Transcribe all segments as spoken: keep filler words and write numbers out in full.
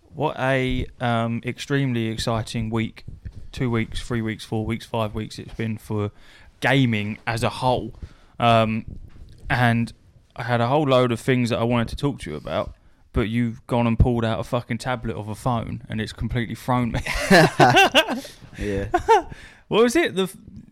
What a um, extremely exciting week, two weeks, three weeks, four weeks, five weeks it's been for gaming as a whole. Um, and I had a whole load of things that I wanted to talk to you about, but you've gone and pulled out a fucking tablet of a phone and it's completely thrown me. Yeah. What was it? The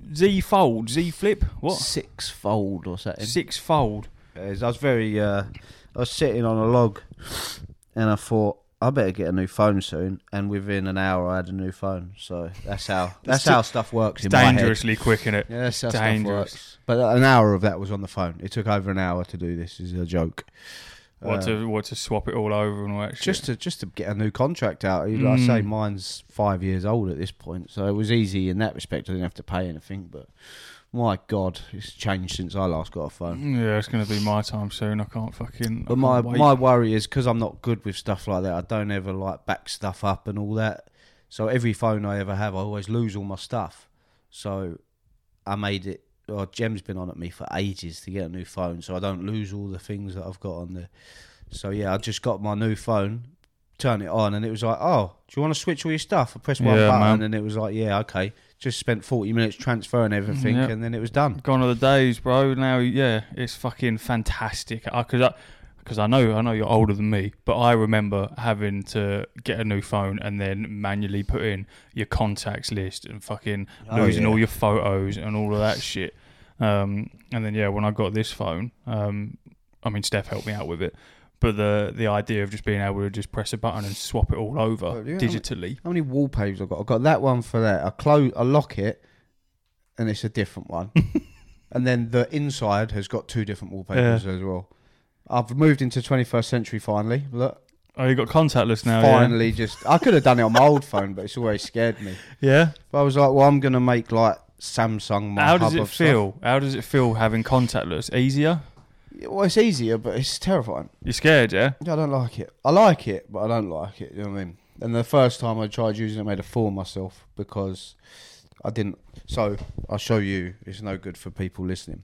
Z Fold, Z Flip? What? Six fold or something. Six Fold. I was very, uh, I was sitting on a log and I thought, I better get a new phone soon. And within an hour, I had a new phone. So that's how that's how stuff works in my head. Dangerously quick, innit? Yeah, that's how Dangerous. stuff works. But an hour of that was on the phone. It took over an hour to do this. Is a joke. What Uh, to what to swap it all over and all that shit. Just to just to get a new contract out. Like I say, Mm. mine's five years old at this point, so it was easy in that respect. I didn't have to pay anything. But my God, it's changed since I last got a phone. Yeah, it's going to be my time soon. I can't fucking... But I my can't wait. my worry is because I'm not good with stuff like that. I don't ever like back stuff up and all that. So every phone I ever have, I always lose all my stuff. So I made it. Well, Jem's been on at me for ages to get a new phone, so I don't lose all the things that I've got on there. So yeah, I just got my new phone, turned it on, and it was like, oh, do you want to switch all your stuff? I pressed one Yeah, button, man. and it was like, yeah, okay. Just spent forty minutes transferring everything, Yep. and then it was done. Gone are the days, bro. Now, yeah, it's fucking fantastic. Because I, because I, know, I know you're older than me, but I remember having to get a new phone and then manually put in your contacts list and fucking Oh, losing yeah. all your photos and all of that shit. Um, and then, yeah, when I got this phone, um, I mean, Steph helped me out with it. But the the idea of just being able to just press a button and swap it all over Well, yeah, digitally. How many wallpapers I've got? I've got that one for that. I close, I lock it, and it's a different one. And then the inside has got two different wallpapers as well. I've moved into twenty-first century finally. Look, Oh, you got contactless now, finally, just I could have done it on my old phone, but it's always scared me. yeah? Yeah? But I was like, well, I'm gonna make like Samsung my How hub does it of feel? How does it feel having contactless? Easier? stuff. Well, it's easier, but it's terrifying. You're scared, yeah? I don't like it. I like it, but I don't like it. You know what I mean? And the first time I tried using it, I made a fool of myself because I didn't. So I'll show you. It's no good for people listening.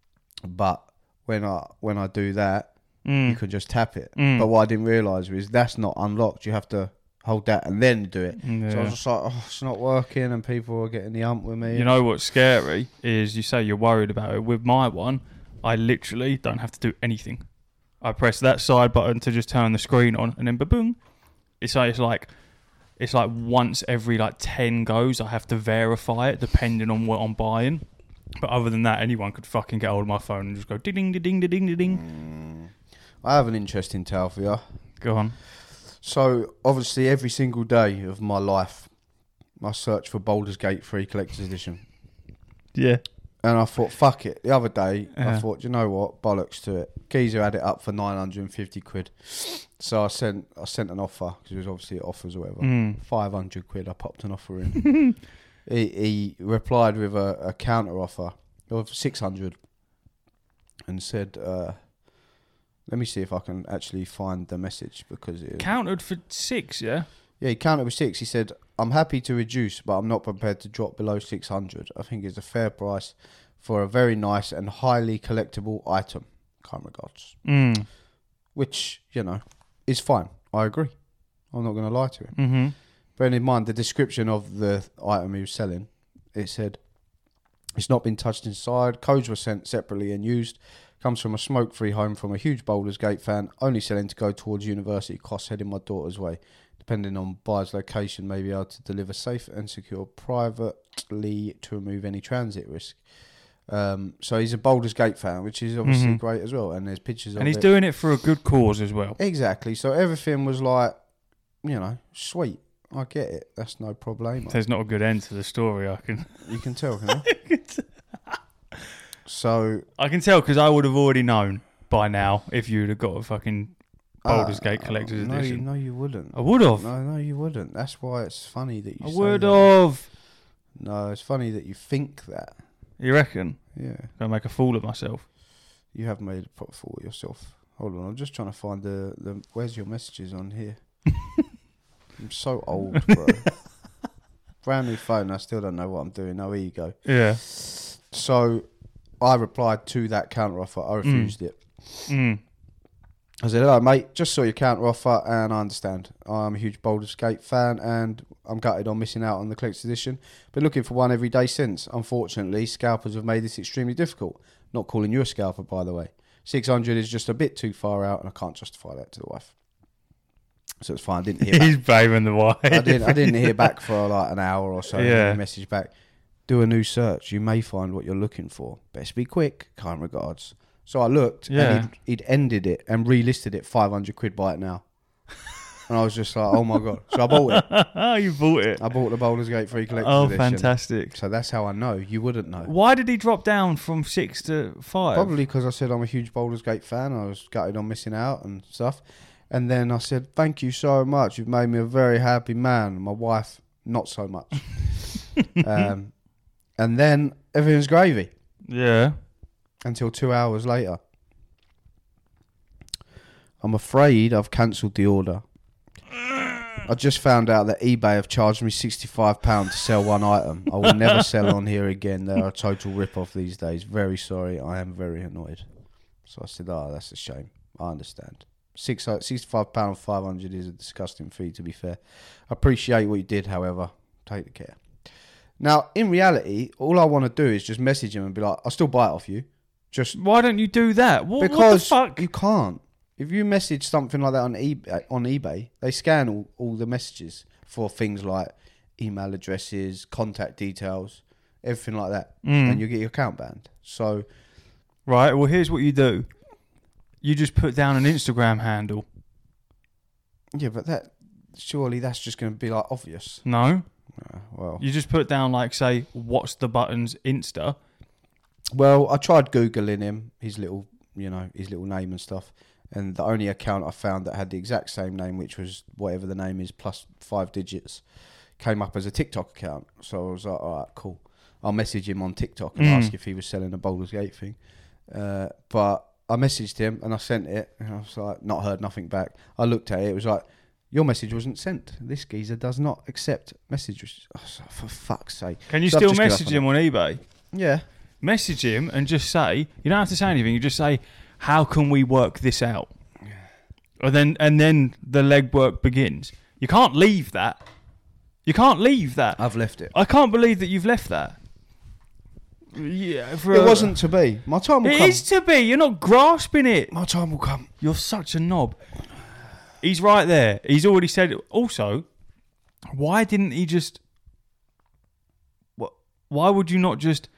But when I when I do that, Mm. you can just tap it. Mm. But what I didn't realise was that's not unlocked. You have to hold that and then do it. Yeah. So I was just like, oh, it's not working, and people are getting the ump with me. You know what's scary is you say you're worried about it. With my one, I literally don't have to do anything. I press that side button to just turn the screen on, and then ba-boom. It's like it's like it's like once every like ten goes, I have to verify it depending on what I'm buying. But other than that, anyone could fucking get hold of my phone and just go ding ding ding ding ding ding. Mm. I have an interesting tale for you. Go on. So, obviously, every single day of my life, I search for Baldur's Gate three Collector's Edition. Yeah. And I thought, fuck it. The other day, Yeah. I thought, you know what? Bollocks to it. Geezer had it up for nine hundred fifty quid. So I sent I sent an offer, because it was obviously at offers or whatever. Mm. five hundred quid, I popped an offer in. he, he replied with a, a counter offer of six hundred and said, uh, let me see if I can actually find the message, because it Countered for six, yeah? yeah, he counted with six. He said, I'm happy to reduce, but I'm not prepared to drop below six hundred. I think it's a fair price for a very nice and highly collectible item. Kind regards. Mm. Which, you know, is fine. I agree. I'm not going to lie to him. Mm-hmm. Bearing in mind the description of the item he was selling, it said, it's not been touched inside. Codes were sent separately and used. Comes from a smoke-free home from a huge Baldur's Gate fan. Only selling to go towards university costs, heading my daughter's way. Depending on buyer's location, may be able to deliver safe and secure privately to remove any transit risk. Um, so he's a Baldur's Gate fan, which is obviously Mhm. great as well. And there's pictures of And he's it. doing it for a good cause as well. Exactly. So everything was like, you know, sweet. I get it. That's no problemo. There's not a good end to the story, I can... You can tell, can you? So I can tell because I would have already known by now if you'd have got a fucking Baldur's uh, Gate Collector's no, you, Edition. no, you wouldn't. I would have. No, no, you wouldn't. That's why it's funny that you I say would that. have. No, it's funny that you think that. You reckon? Yeah, Gonna make a fool of myself. you have made a proper fool of yourself. Hold on, I'm just trying to find the, the where's your messages on here? I'm so old, bro. Brand new phone, I still don't know what I'm doing. Oh, here you go. Yeah. So I replied to that counter offer. I refused it. Mm. I said, hello, mate, just saw your counter offer and I understand. I'm a huge Baldur's Gate fan and I'm gutted on missing out on the collector's edition. Been looking for one every day since. Unfortunately, scalpers have made this extremely difficult. Not calling you a scalper, by the way. six hundred is just a bit too far out and I can't justify that to the wife. So it's fine. I didn't hear back. He's blaming the wife. I didn't, I didn't hear back for like an hour or so. Yeah. Message back. Do a new search. You may find what you're looking for. Best be quick. Kind regards. So I looked, Yeah. and he'd, he'd ended it and relisted it five hundred quid by it now. And I was just like, oh my God. So I bought it. Oh, you bought it. I bought the Baldur's Gate three collector's Oh, edition. fantastic. So that's how I know. You wouldn't know. Why did he drop down from six to five? Probably because I said I'm a huge Baldur's Gate fan. I was gutted on missing out and stuff. And then I said, thank you so much. You've made me a very happy man. My wife, not so much. um, and then everything's gravy. Yeah. Until two hours later. I'm afraid I've cancelled the order. I just found out that eBay have charged me sixty-five pounds to sell one item. I will never sell on here again. They're a total rip-off these days. Very sorry. I am very annoyed. So I said, oh, that's a shame. I understand. Six, sixty-five pounds five hundred is a disgusting fee, to be fair. I appreciate what you did, however. Take the care. Now, in reality, all I want to do is just message him and be like, I'll still buy it off you. Just Why don't you do that? What, because what the fuck? you can't. If you message something like that on eBay, on eBay, they scan all, all the messages for things like email addresses, contact details, everything like that, Mm. and you get your account banned. So, Right, well, here's what you do. You just put down an Instagram handle. yeah, but that surely that's just going to be like obvious. No. Uh, well, You just put down, like, say, what's the buttons Insta. well, I tried googling him, his little, you know, his little name and stuff, and the only account I found that had the exact same name, which was whatever the name is plus five digits, came up as a TikTok account. So I was like, all right, cool. I'll message him on TikTok and Mm. ask if he was selling a Baldur's Gate thing. Uh, but I messaged him and I sent it, and I was like, not heard nothing back. I looked at it, it was like, your message wasn't sent. This geezer does not accept messages. Oh, so for fuck's sake. Can you So I've still just given message up him on on eBay? Yeah. Message him and just say, you don't have to say anything, you just say, how can we work this out? And then and then the legwork begins. You can't leave that. You can't leave that. I've left it. I can't believe that you've left that. Yeah, for It a- wasn't to be. My time will It come. is to be. You're not grasping it. My time will come. You're such a knob. He's right there. He's already said it. Also, why didn't he just... What? Why would you not just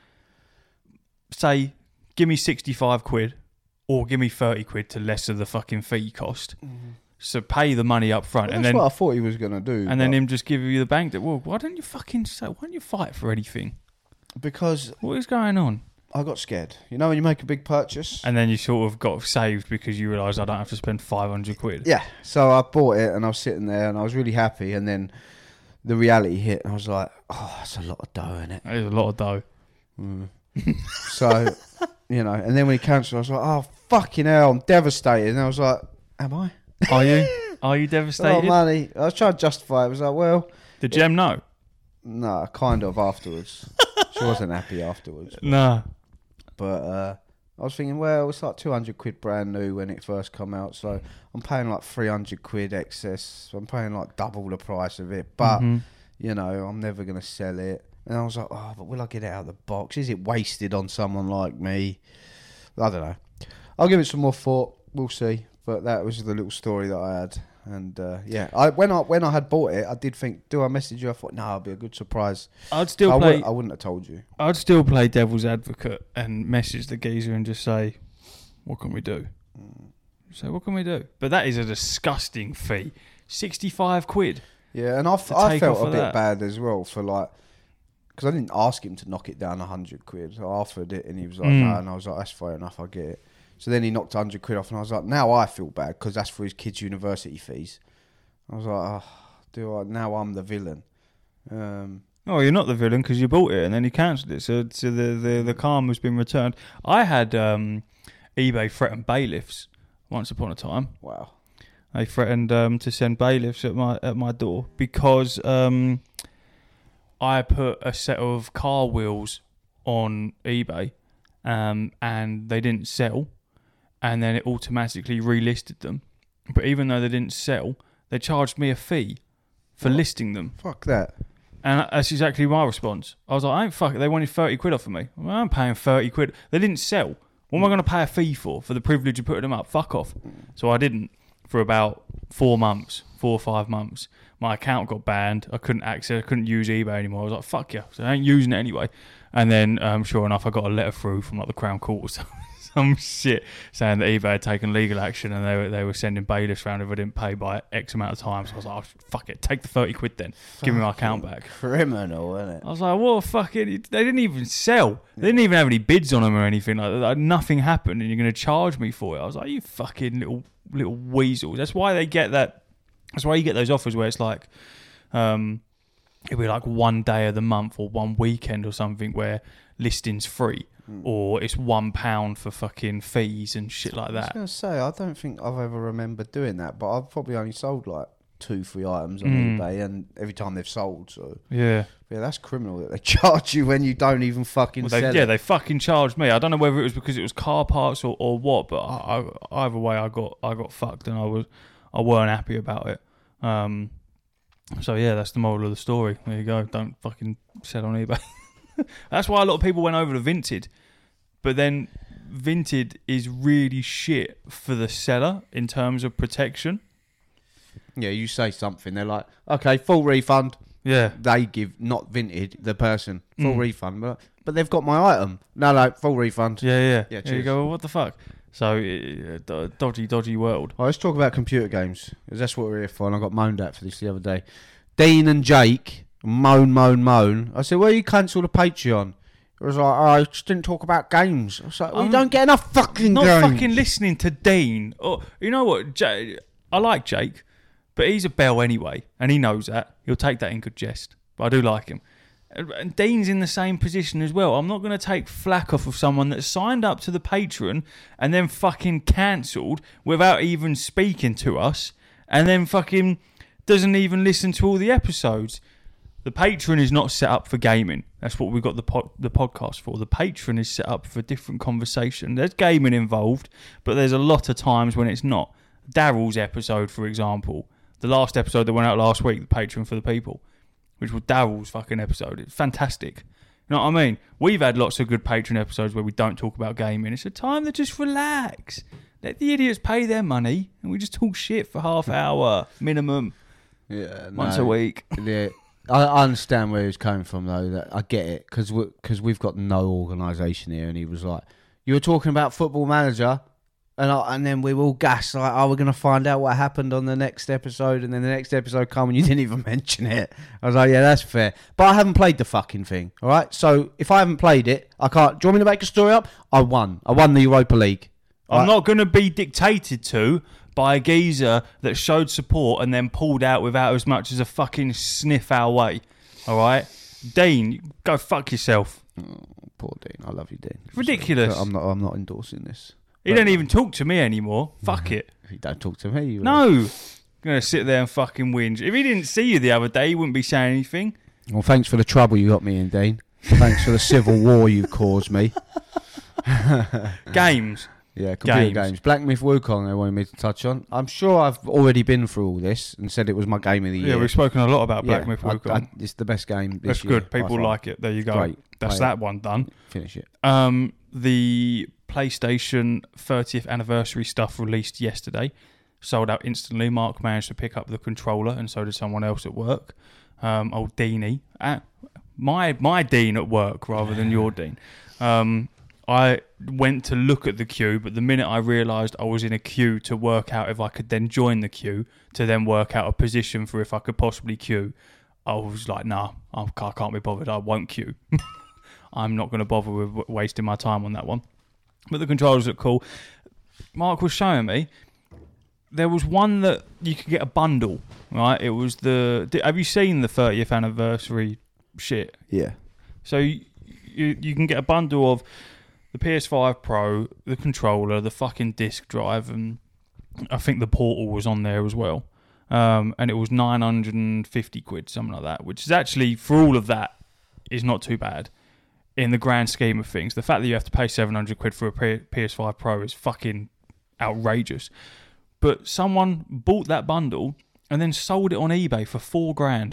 say, give me sixty-five quid or give me thirty quid to lesser the fucking fee cost? Mm-hmm. So pay the money up front Well, and that's then what I thought he was going to do. and then but- him just give you the bank. That, well, why don't you fucking say, why don't you fight for anything? Because What is going on? I got scared. You know when you make a big purchase? And then you sort of got saved because you realised I don't have to spend five hundred quid. Yeah. So I bought it and I was sitting there and I was really happy, and then the reality hit and I was like, oh, that's a lot of dough in it. There's a lot of dough. Mm. So, you know, and then when he cancelled, I was like, oh, fucking hell, I'm devastated. And I was like, am I? Are you? Are you A lot of devastated? money. I was trying to justify it. I was like, well, Did Jem know? no, kind of afterwards. She wasn't happy afterwards. No. But uh, I was thinking, well, it's like two hundred quid brand new when it first come out. So I'm paying like three hundred quid excess. So I'm paying like double the price of it. But, Mhm. you know, I'm never going to sell it. And I was like, oh, but will I get it out of the box? Is it wasted on someone like me? I don't know. I'll give it some more thought. We'll see. But that was the little story that I had. And uh, yeah, I when I when I had bought it, I did think, do I message you? I thought, no, it'll be a good surprise. I'd still I, play. would, I wouldn't have told you. I'd still play devil's advocate and message the geezer and just say, "What can we do?" Mm. So what can we do? But that is a disgusting fee. Sixty-five quid. Yeah, and I, f- To I take felt off a of bit that. bad as well for like, because I didn't ask him to knock it down a hundred quid. I offered it and he was like, Mm. no, and I was like, that's fair enough, I get it. So then he knocked a hundred quid off, and I was like, now I feel bad because that's for his kids' university fees. I was like, oh, do I? Now I'm the villain. Um, Oh, you're not the villain because you bought it and then you cancelled it. So, so the, the the karma's been returned. I had um, eBay threaten bailiffs once upon a time. wow. They threatened um, to send bailiffs at my at my door because um, I put a set of car wheels on eBay um, and they didn't sell. and then it automatically relisted them. But even though they didn't sell, they charged me a fee for What? listing them. Fuck that. And that's exactly my response. I was like, I ain't fuck it. They wanted thirty quid off of me. Well, I'm paying thirty quid. They didn't sell. What am I going to pay a fee for? For the privilege of putting them up? Fuck off. So I didn't for about four months, four or five months. My account got banned. I couldn't access, I couldn't use eBay anymore. I was like, fuck you. So I ain't using it anyway. And then, um, sure enough, I got a letter through from like the Crown Court or something. Some shit saying that eBay had taken legal action and they were they were sending bailiffs around if I didn't pay by X amount of time. So I was like, oh, fuck it, take the thirty quid then. Give me my account back. Criminal, isn't it? I was like, what fucking... They didn't even sell. They didn't even have any bids on them or anything like that. Like, nothing happened and you're going to charge me for it. I was like, you fucking little little weasels. That's why they get that... That's why you get those offers where it's like... um, it'll be like one day of the month or one weekend or something where listing's free. Or it's one pound for fucking fees and shit like that. I was going to say, I don't think I've ever remembered doing that, but I've probably only sold like two, three items on Mm. eBay, and every time they've sold, so Yeah. yeah, that's criminal that they charge you when you don't even fucking Well, they, sell yeah, it. they fucking charged me. I don't know whether it was because it was car parts or, or what, but I, I, either way, I got I got fucked and I was I weren't happy about it. Um, so yeah, that's the moral of the story. There you go. Don't fucking sell on eBay. That's why a lot of people went over to Vinted. But then Vinted is really shit for the seller in terms of protection. Yeah, you say something, they're like, okay, full refund. Yeah. They give, not Vinted, the person, full Mm. refund. But, but they've got my item. No, no, full refund. Yeah, yeah. Yeah, There you cheers. go. Well, what the fuck? So, uh, d- dodgy, dodgy world. Right, let's talk about computer games, because that's what we're here for, and I got moaned at for this the other day. Dean and Jake, moan, moan, moan. I said, well, you cancel the Patreon. It was like, oh, I just didn't talk about games. I was like, well, you I'm don't get enough fucking Not games. fucking listening to Dean. Or, you know what? J- I like Jake, but he's a bell anyway, and he knows that. He'll take that in good jest. But I do like him. And and Dean's in the same position as well. I'm not going to take flack off of someone that signed up to the Patreon and then fucking cancelled without even speaking to us, and then fucking doesn't even listen to all the episodes. The Patreon is not set up for gaming. That's what we've got the po- the podcast for. The Patreon is set up for different conversation. There's gaming involved, but there's a lot of times when it's not. Daryl's episode, for example, the last episode that went out last week, the Patreon for the people, which was Daryl's fucking episode. It's fantastic. You know what I mean? We've had lots of good Patreon episodes where we don't talk about gaming. It's a time to just relax. Let the idiots pay their money, and we just talk shit for half hour minimum Yeah, once no. a week. Yeah, I, I understand where he's coming from, though. That I get it, because because we've got no organisation here, and he was like, "You were talking about Football Manager," and I, and then we were all gassed, like, "Oh, we're going to find out what happened on the next episode," and then the next episode come and you didn't even mention it. I was like, "Yeah, that's fair," but I haven't played the fucking thing. All right, so if I haven't played it, I can't. Do you want me to make a story up? I won. I won the Europa League. I'm Right. not going to be dictated to by a geezer that showed support and then pulled out without as much as a fucking sniff our way. All right? Dean, go fuck yourself. Oh, poor Dean. I love you, Dean. Ridiculous. I'm not. I'm not endorsing this. He don't even talk to me anymore. Fuck it. If you don't talk to me, you will. No. Going to sit there and fucking whinge. If he didn't see you the other day, he wouldn't be saying anything. Well, thanks for the trouble you got me in, Dean. Thanks for the civil war you've caused me. Games. Yeah, computer Games. games. Black Myth Wukong they wanted me to touch on. I'm sure I've already been through all this and said it was my game of the year. Yeah, we've spoken a lot about Black Yeah, Myth I- Wukong. I- It's the best game this That's year. good. by People far. like it. There you go. Great. That's Play it. that one done. Finish it. Um, the PlayStation thirtieth anniversary stuff released yesterday. Sold out instantly. Mark managed to pick up the controller, and so did someone else at work. Um, old Deanie. Uh, my my Dean at work rather than your Dean. Um, I went to look at the queue, but the minute I realised I was in a queue to work out if I could then join the queue, to then work out a position for if I could possibly queue, I was like, nah, I can't be bothered. I won't queue. I'm not going to bother with w- wasting my time on that one. But the controllers look cool. Mark was showing me, there was one that you could get a bundle, right? It was the... di- Have you seen the thirtieth anniversary shit? Yeah. So you, you, you can get a bundle of the P S five Pro, the controller, the fucking disc drive, and I think the Portal was on there as well. Um, and it was nine hundred fifty quid, something like that, which is actually, for all of that, is not too bad in the grand scheme of things. The fact that you have to pay seven hundred quid for a P- PS5 Pro is fucking outrageous. But someone bought that bundle and then sold it on eBay for four grand.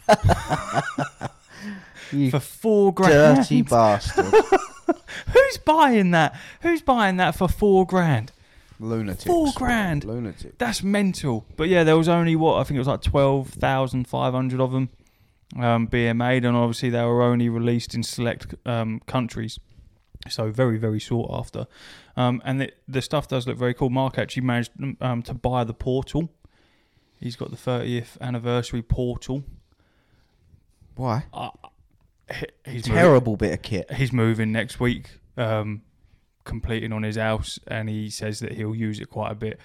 You for four grand. dirty bastard. Who's buying that? Who's buying that for four grand? Lunatics. Four grand. Lunatic. That's mental. But yeah, there was only what I think it was like twelve thousand five hundred of them um, being made, and obviously they were only released in select um, countries, so very very sought after. Um, and the, the stuff does look very cool. Mark actually managed um, to buy the Portal. He's got the thirtieth anniversary Portal. Why? Uh, he's Terrible bit of kit. Moving, he's moving next week, um, completing on his house, and he says that he'll use it quite a bit.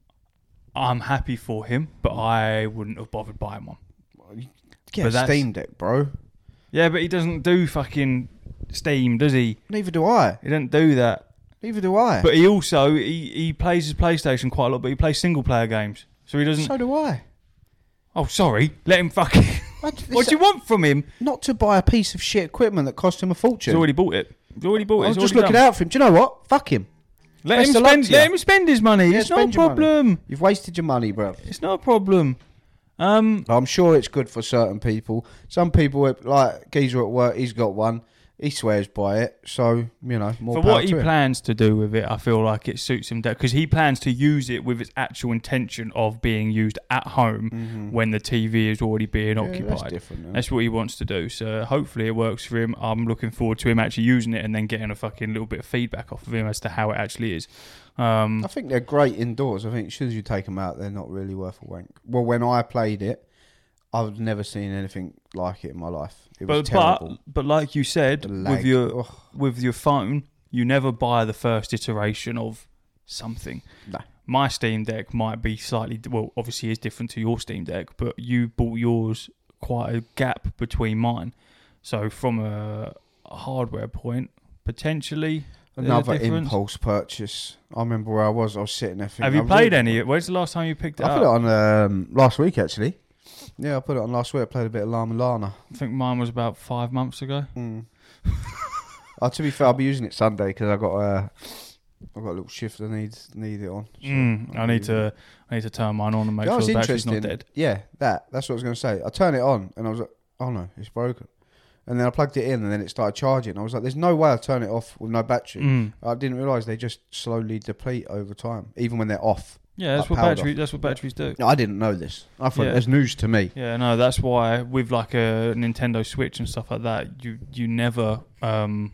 I'm happy for him, but I wouldn't have bothered buying one. Get But a that's- Steam Deck, bro. Yeah, but he doesn't do fucking Steam, does he? Neither do I. He doesn't do that. Neither do I. But he also he, he plays his PlayStation quite a lot, but he plays single player games, so he doesn't. so do I. Oh, sorry, let him fucking. What, What do you want from him? Not to buy a piece of shit equipment that cost him a fortune. He's already bought it. He's already bought it. I was It's just already looking done. out for him. Do you know what? Fuck him. Let Best him of luck spend. to you. Let him spend his money. Yeah, It's not a spend your money. problem. You've wasted your money, bro. It's not a problem. Um, I'm sure it's good for certain people. Some people, like Geezer at work, he's got one. He swears by it. So, you know, more for power what he to him. plans to do with it, I feel like it suits him because he plans to use it with its actual intention of being used at home Mhm. when the T V is already being Yeah, occupied. that's different. isn't it? That's what he wants to do. So hopefully it works for him. I'm looking forward to him actually using it and then getting a fucking little bit of feedback off of him as to how it actually is. Um, I think they're great indoors. I think as soon as you take them out, they're not really worth a wank. Well, when I played it, I've never seen anything like it in my life. It was but, terrible. but but like you said, The with lag. your Ugh. with your phone, you never buy the first iteration of something. No. My Steam Deck might be slightly well, obviously is different to your Steam Deck, but you bought yours quite a gap between mine. So from a, a hardware point, potentially there's a Another difference. impulse purchase. I remember where I was. I was sitting there thinking... Have you I was played all- any? When's the last time you picked it I up? put it on um, last week, actually. Yeah, I put it on last week. I played a bit of Lama Lana. I think mine was about five months ago. Mm. uh, to be fair, I'll be using it Sunday because I got a, I got a little shift I need need it on. So Mm, I I'll need be- to I need to turn mine on and make That sure was the battery's interesting. not dead. Yeah, that. That's what I was going to say. I turned it on and I was like, oh no, it's broken. And then I plugged it in and then it started charging. I was like, there's no way I'll turn it off with no battery. Mm. I didn't realise they just slowly deplete over time, even when they're off. Yeah, that's Like what powered battery. off. That's what batteries do. No, I didn't know this. I thought Yeah. it's news to me. Yeah, no, that's why with like a Nintendo Switch and stuff like that, you you never um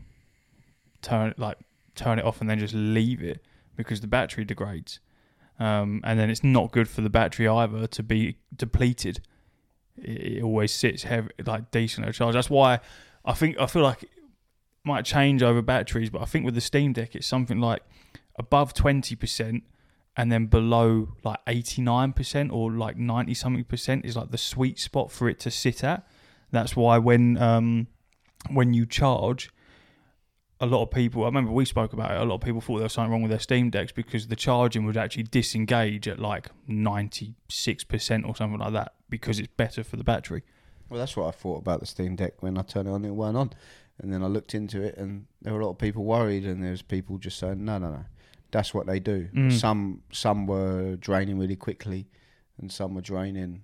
turn like turn it off and then just leave it because the battery degrades, um, and then it's not good for the battery either to be depleted. It, it always sits heavy, like decent at a charge. That's why I think I feel like it might change over batteries, but I think with the Steam Deck, it's something like above twenty percent. And then below like eighty-nine percent or like ninety something percent is like the sweet spot for it to sit at. That's why when um, when you charge, a lot of people, I remember we spoke about it, a lot of people thought there was something wrong with their Steam Decks because the charging would actually disengage at like ninety-six percent or something like that because it's better for the battery. Well, that's what I thought about the Steam Deck when I turned it on. It weren't on, and then I looked into it, and there were a lot of people worried, and there was people just saying, no, no, no. That's what they do. Mm. Some some were draining really quickly, and some were draining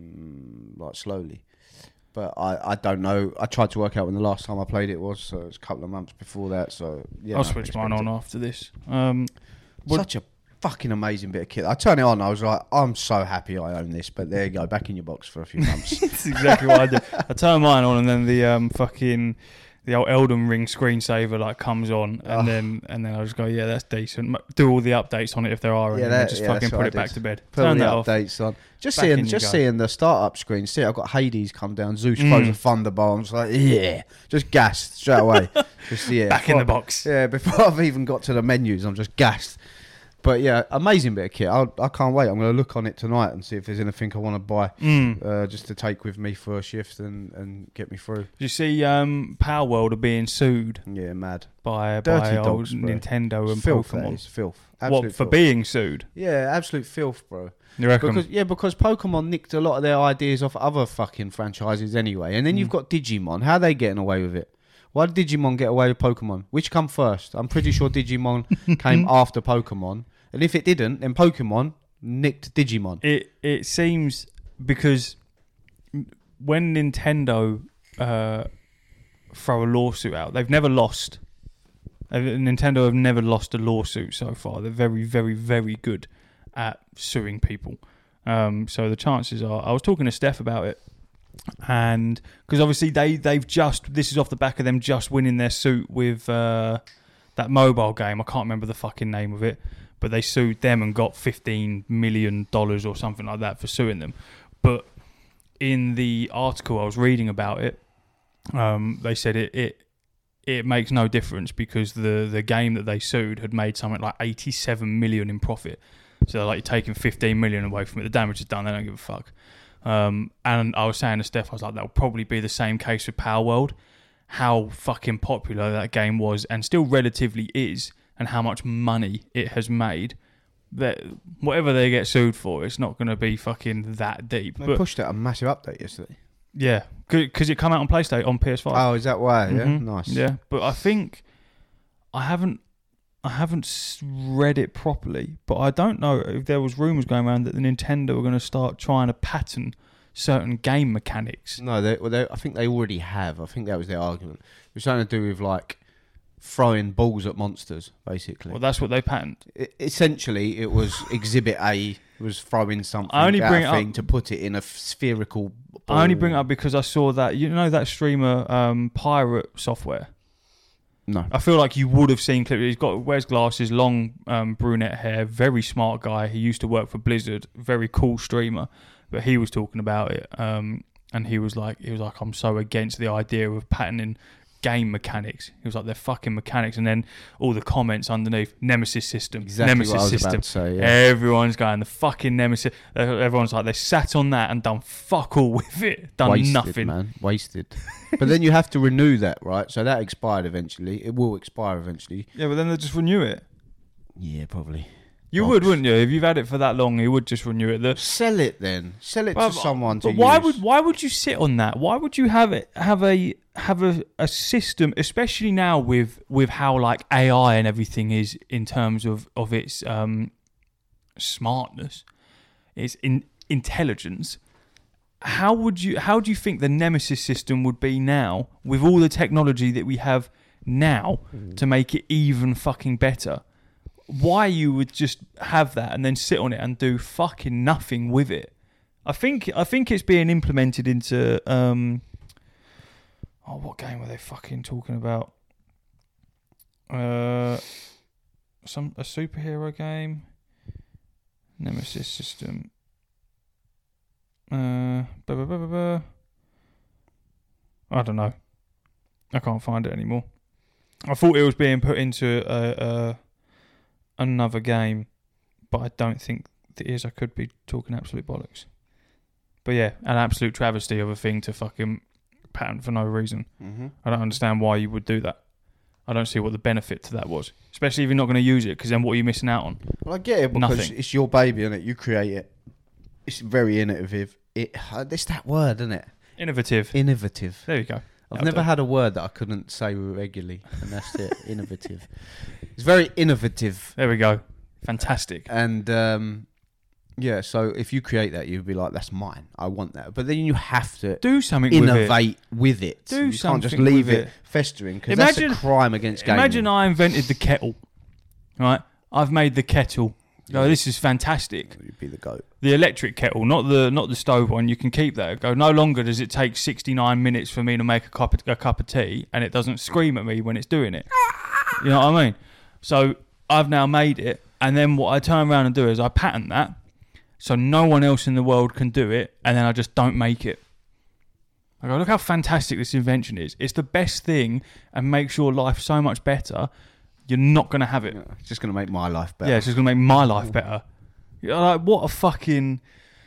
mm, like slowly. But I, I don't know. I tried to work out when the last time I played it was, so it was a couple of months before that. So yeah, I'll no, switch mine expect on it. after this. Um, what- Such a fucking amazing bit of kit. I turned it on. I was like, I'm so happy I own this. But there you go, back in your box for a few months. That's exactly what I do. I turn mine on and then the um, fucking the old Elden Ring screensaver like comes on and Oh. then and then I just go, yeah, that's decent. M- Do all the updates on it if there are, any, Yeah, and then that- just yeah, fucking that's put what it I back did. to bed. Put Turn the that off. updates on. Just Back in seeing, you just go. seeing the startup screen. See, I've got Hades come down. Zeus Mm. throws a thunderball. I'm just like, yeah, just gassed straight away. Just yeah, Back in the before- box. Yeah, before I've even got to the menus, I'm just gassed. But yeah, amazing bit of kit. I'll, I can't wait. I'm going to look on it tonight and see if there's anything I want to buy Mm. uh, just to take with me for a shift and, and get me through. You see, um, Power World are being sued Yeah, mad. by Dirty by old dogs, bro. Nintendo and filth, that Pokemon. is, filth. Absolute What for filth. being sued? Yeah, absolute filth, bro. You reckon? Because yeah, because Pokemon nicked a lot of their ideas off other fucking franchises anyway. And then Mm. you've got Digimon. How are they getting away with it? Why did Digimon get away with Pokemon? Which come first? I'm pretty sure Digimon came after Pokemon. And if it didn't, then Pokemon nicked Digimon. It it seems because when Nintendo uh, throw a lawsuit out, they've never lost. Nintendo have never lost a lawsuit so far. They're very, very, very good at suing people. Um, so the chances are, I was talking to Steph about it, and because obviously they they've just this is off the back of them just winning their suit with uh, that mobile game. I can't remember the fucking name of it, but they sued them and got fifteen million dollars or something like that for suing them. But in the article I was reading about it, um, they said it, it it makes no difference because the the game that they sued had made something like eighty-seven million in profit. So like you're taking fifteen million away from it. The damage is done. They don't give a fuck. Um, and I was saying to Steph, I was like, that'll probably be the same case with Power World. How fucking popular that game was and still relatively is, and how much money it has made. That whatever they get sued for, it's not going to be fucking that deep. They but, pushed out a massive update yesterday. Yeah, because it come out on PlayStation on P S five. Oh, is that why? Yeah, Mm-hmm. nice. Yeah, but I think I haven't. I haven't read it properly, but I don't know if there was rumours going around that the Nintendo were going to start trying to patent certain game mechanics. No, they, well, they, I think they already have. I think that was their argument. It was something to do with like throwing balls at monsters, basically. Well, that's what they patent. I, essentially, it was Exhibit A was throwing something I only out bring of it thing up, to put it in a spherical ball. I only bring it up because I saw that, you know that streamer um, Pirate Software? No. I feel like you would have seen clips. He's got wears glasses, long um, brunette hair, very smart guy. He used to work for Blizzard, very cool streamer. But he was talking about it, um, and he was like, he was like, I'm so against the idea of patenting game mechanics. He was like, they're fucking mechanics. And then all the comments underneath, Nemesis system, Exactly Nemesis what I was system. about to say, yeah. Everyone's going the fucking Nemesis. Everyone's like, they sat on that and done fuck all with it, done Wasted, nothing. man. Wasted. But then you have to renew that, right? So that expired eventually. It will expire eventually. Yeah, but then they just renew it. Yeah, probably. You Box. would, wouldn't you? If you've had it for that long, you would just renew it. The, Sell it then. Sell it But- to someone to but why use. would why would you sit on that? Why would you have it have a have a, a system, especially now with with how like A I and everything is in terms of of its um, smartness, its in, intelligence. How would you how do you think the Nemesis system would be now with all the technology that we have now to make it even fucking better? Why you would just have that and then sit on it and do fucking nothing with it? I think I think it's being implemented into um oh what game were they fucking talking about? Uh some a superhero game. Nemesis system. Uh blah, blah, blah, blah, blah. I don't know. I can't find it anymore. I thought it was being put into a, a another game, but I don't think it is. I could be talking absolute bollocks. But yeah, an absolute travesty of a thing to fucking patent for no reason. Mm-hmm. I don't understand why you would do that. I don't see what the benefit to that was, especially if you're not going to use it, because then what are you missing out on? Well, I get it because Nothing. it's your baby, isn't it? You create it. It's very innovative. It, it's that word, isn't it? Innovative. Innovative. There you go. I've That'll never do. had a word that I couldn't say regularly, and that's it. Innovative. It's very innovative, There we go. Fantastic. and um, yeah. So if you create that, you'd be like, "That's mine. I want that." But then you have to Do something with it. innovate with it. Do you can't just something leave with it, it. festering because that's a Imagine- crime against gaming. Imagine I invented the kettle, right? I've made the kettle. Go, this is fantastic. You'd be the goat. The electric kettle, not the not the stove one. You can keep that. Go. No longer does it take sixty-nine minutes for me to make a cup of, a cup of tea, and it doesn't scream at me when it's doing it. You know what I mean? So I've now made it, and then what I turn around and do is I patent that, so no one else in the world can do it, and then I just don't make it. I go, look how fantastic this invention is. It's the best thing, and makes your life so much better. You're not going to have it. Yeah, it's just going to make my life better. Yeah, it's just going to make my life better. You're like, what a fucking...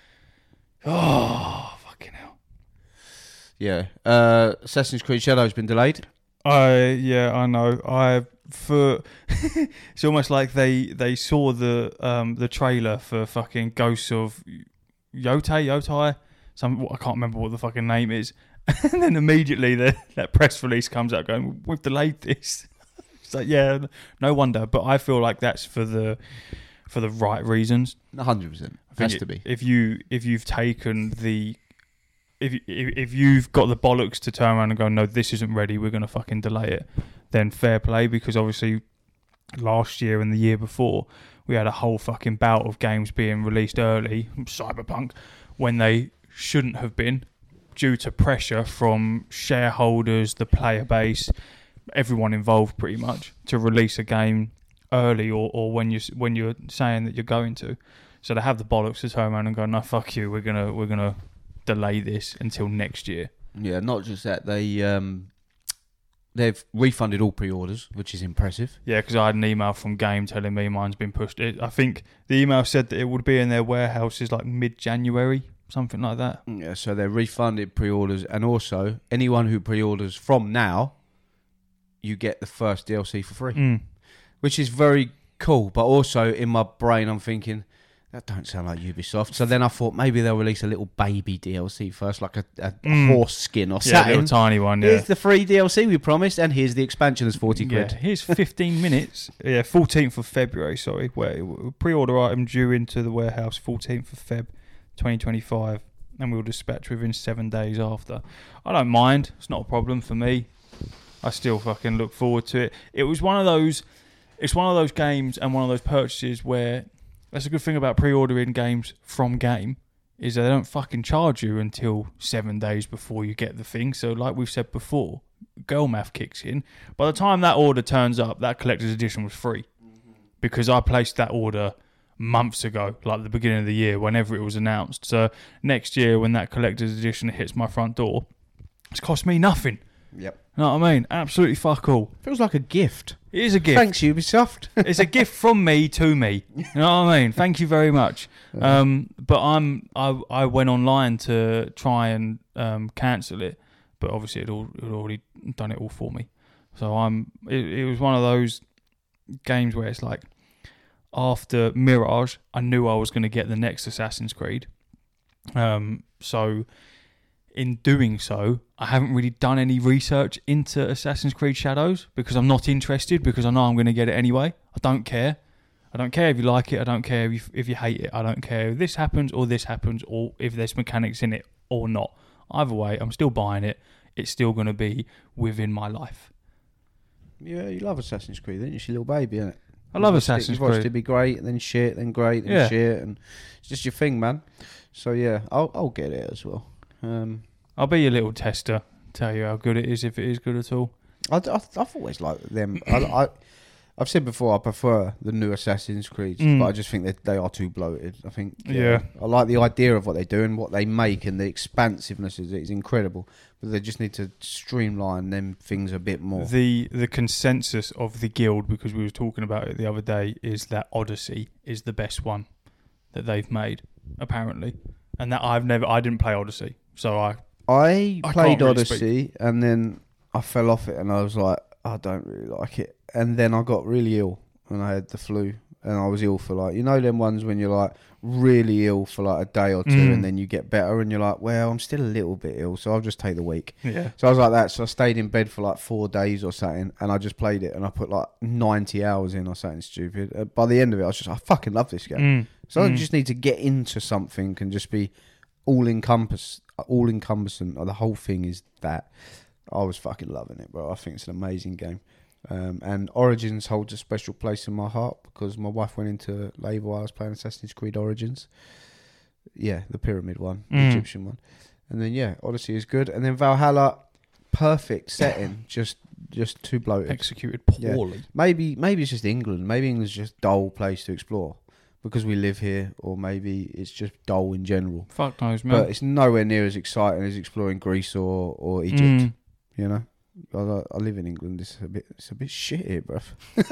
Oh, fucking hell. Yeah. Uh, Assassin's Creed Shadow's been delayed. I yeah, I know. I for it's almost like they they saw the um the trailer for fucking Ghosts of Yotei, Yotai. Some I can't remember what the fucking name is. And then immediately the that press release comes out going, we've delayed this. It's like, yeah, no wonder. But I feel like that's for the for the right reasons. one hundred percent. I Has think to be. If you if you've taken the if you- if if you've got the bollocks to turn around and go, no, this isn't ready, we're gonna fucking delay it, then fair play, because obviously last year and the year before we had a whole fucking bout of games being released early, Cyberpunk, when they shouldn't have been, due to pressure from shareholders, the player base, everyone involved pretty much, to release a game early or, or when you when you're saying that you're going to. So they have the bollocks to turn around and go, no, fuck you, we're gonna we're gonna delay this until next year. Yeah, not just that, they um, they've refunded all pre-orders, which is impressive. Yeah, because I had an email from Game telling me mine's been pushed. It, I think the email said that it would be in their warehouses like mid-January, something like that. Yeah, so they refunded pre-orders, and also anyone who pre-orders from now, you get the first D L C for free, Mm. which is very cool. But also in my brain, I'm thinking, that don't sound like Ubisoft. So then I thought maybe they'll release a little baby D L C first, like a, a Mm. horse skin or Yeah, a something. little tiny one, yeah. Here's the free D L C we promised, and here's the expansion as forty quid. Yeah, here's fifteen minutes. Yeah, fourteenth of February, sorry. Where pre-order item due into the warehouse fourteenth of Feb twenty twenty-five, and we'll dispatch within seven days after. I don't mind. It's not a problem for me. I still fucking look forward to it. It was one of those... It's one of those games and one of those purchases where... That's a good thing about pre-ordering games from Game, is that they don't fucking charge you until seven days before you get the thing. So like we've said before, girl math kicks in. By the time that order turns up, that collector's edition was free. Because I placed that order months ago, like the beginning of the year, whenever it was announced. So next year, when that collector's edition hits my front door, it's cost me nothing. Yep. You know what I mean? Absolutely fuck all. Feels like a gift. It is a gift. Thanks, Ubisoft. It's a gift from me to me. You know what I mean? Thank you very much. Um, but I'm I I went online to try and um, cancel it, but obviously it all it had already done it all for me. So I'm it, it was one of those games where it's like, after Mirage, I knew I was going to get the next Assassin's Creed. Um, so in doing so, I haven't really done any research into Assassin's Creed Shadows because I'm not interested, because I know I'm going to get it anyway. I don't care. I don't care if you like it. I don't care if you, if you hate it. I don't care if this happens or this happens, or if there's mechanics in it or not. Either way, I'm still buying it. It's still going to be within my life. Yeah, you love Assassin's Creed, don't you? It's your little baby, isn't it? I love You Assassin's watched Creed. it be great, then shit, then great, then Yeah. shit, and it's just your thing, man. So yeah, I'll I'll get it as well. Um, I'll be your little tester, tell you how good it is, if it is good at all. I, I, I've always liked them. I, I, I've said before, I prefer the new Assassin's Creed, Mm. but I just think that they are too bloated. I think, Yeah. I like the idea of what they do and what they make, and the expansiveness is, is incredible. But they just need to streamline them things a bit more. The the consensus of the guild, because we were talking about it the other day, is that Odyssey is the best one that they've made, apparently. And that I've never, I didn't play Odyssey, so I I I played can't really Odyssey, and then I fell off it, and I was like, I don't really like it. And then I got really ill, and I had the flu, and I was ill for like, you know, them ones when you're like really ill for like a day or two, Mm. and then you get better, and you're like, well, I'm still a little bit ill, so I'll just take the week. yeah. So I was like that. So I stayed in bed for like four days or something, and I just played it, and I put like ninety hours in or something stupid. Uh, by the end of it, I was just, I fucking love this game. Mm. So I Mm. just need to get into something and just be all encompass, all encompassing. The whole thing is that. I was fucking loving it, bro. I think it's an amazing game. Um, and Origins holds a special place in my heart because my wife went into labour while I was playing Assassin's Creed Origins. Yeah, the pyramid one, the Mm. Egyptian one. And then, yeah, Odyssey is good. And then Valhalla, perfect setting, just just too bloated. Executed poorly. Maybe maybe it's just England. Maybe England's just a dull place to explore because we live here, or maybe it's just dull in general. Fuck knows, man. But it's nowhere near as exciting as exploring Greece or, or Egypt. Mm. You know, I, I live in England. It's a bit, it's a bit shit here, bruv.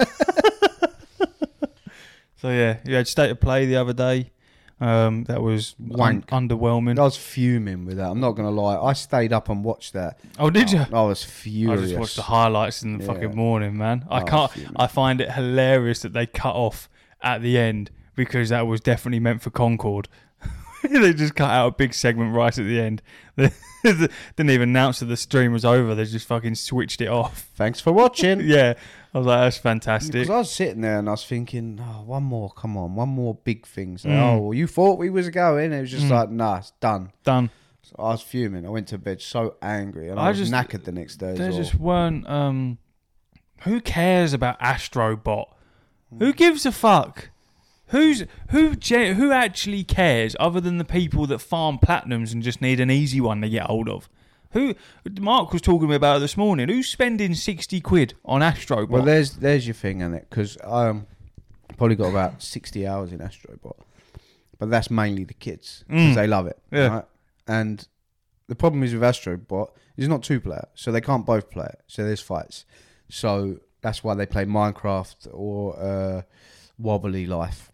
So yeah, you had State of Play the other day. Um, that was Wank. un- underwhelming. I was fuming with that. I'm not gonna lie. I stayed up and watched that. Oh, did you? I was I furious. just watched the highlights in the Yeah. fucking morning, man. I I was can't. fuming. I find it hilarious that they cut off at the end because that was definitely meant for Concord. They just cut out a big segment right at the end. They didn't even announce that the stream was over. They just fucking switched it off. Thanks for watching. Yeah, I was like, that's fantastic. Because I was sitting there and I was thinking, oh, one more, come on, one more big thing. So, Mm. oh, well, you thought we was going? It was just Mm. like, nah, it's done. Done. So I was fuming. I went to bed so angry, and I, I was just- knackered the next day. There as well. just weren't. Um, who cares about Astrobot? Who gives a fuck? Who's who? Ge- who actually cares, other than the people that farm platinums and just need an easy one to get hold of? Who? Mark was talking about it this morning. Who's spending sixty quid on Astrobot? Well, there's there's your thing, isn't it? Because um, probably got about sixty hours in Astrobot, but that's mainly the kids because Mm. they love it. Yeah. Right? And the problem is with Astrobot, it's not two player, so they can't both play it. So there's fights. So that's why they play Minecraft or uh, Wobbly Life.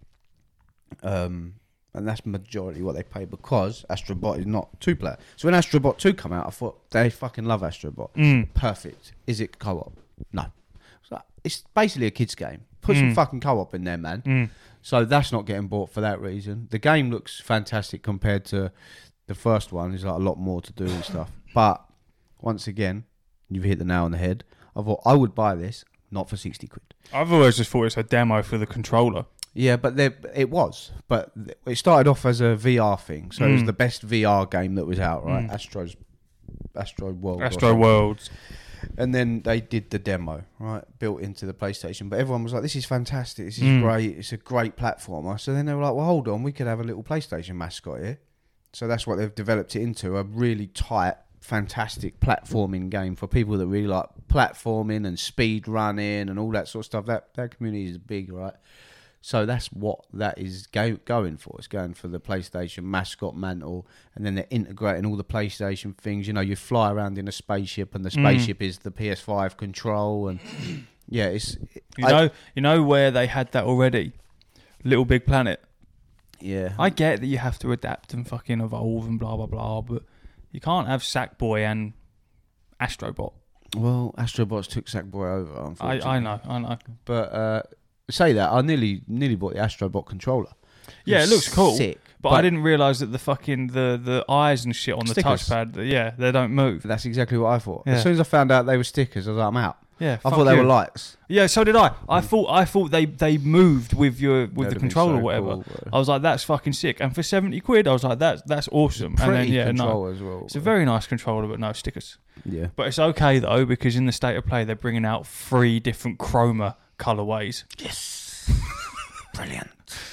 Um, and that's majority what they play because Astrobot is not two player. So when Astrobot two come out, I thought they fucking love Astrobot. Mm. Perfect. Is it co-op? No. So it's basically a kids game. Put some Mm. fucking co-op in there, man. Mm. So that's not getting bought for that reason. The game looks fantastic compared to the first one. There's like a lot more to do and stuff. But once again, you've hit the nail on the head. I thought I would buy this, not for sixty quid. I've always just thought it's a demo for the controller. Yeah, but there, it was. But it started off as a V R thing. So it was Mm. the best V R game that was out, right? Mm. Astro's Astro World. or Astro something. Worlds. And then they did the demo, right? Built into the PlayStation. But everyone was like, this is fantastic. This is Mm. great. It's a great platformer. So then they were like, well, hold on. We could have a little PlayStation mascot here. So that's what they've developed it into. A really tight, fantastic platforming game for people that really like platforming and speed running and all that sort of stuff. That, that community is big, right? So that's what that is go, going for. It's going for the PlayStation mascot mantle, and then they're integrating all the PlayStation things. You know, you fly around in a spaceship, and the Mm. spaceship is the P S five control, and yeah, it's You I- know, you know where they had that already. Little Big Planet. yeah. I get that you have to adapt and fucking evolve and blah blah blah, but you can't have Sackboy and Astrobot. well, Astrobots took Sackboy over, I, unfortunately. I know, I know. But uh, say that I nearly nearly bought the Astrobot controller. Yeah, it looks cool. Sick, But, I didn't realise that the fucking the, the eyes and shit on the Stickers. touchpad, yeah, they don't move. That's exactly what I thought. Yeah. As soon as I found out they were stickers, I was like, I'm out. Yeah, I fuck thought they you. were lights. Yeah, so did I. I thought I thought they, they moved with your with That'd the have been controller so or whatever. cool, bro. I was like, that's fucking sick. And for seventy quid, I was like, that's that's awesome. Pretty And then yeah, no, controller as well. it's a very nice controller, but no stickers. yeah. But it's okay though, because in the state of play, they're bringing out three different chroma colorways. Yes. Brilliant.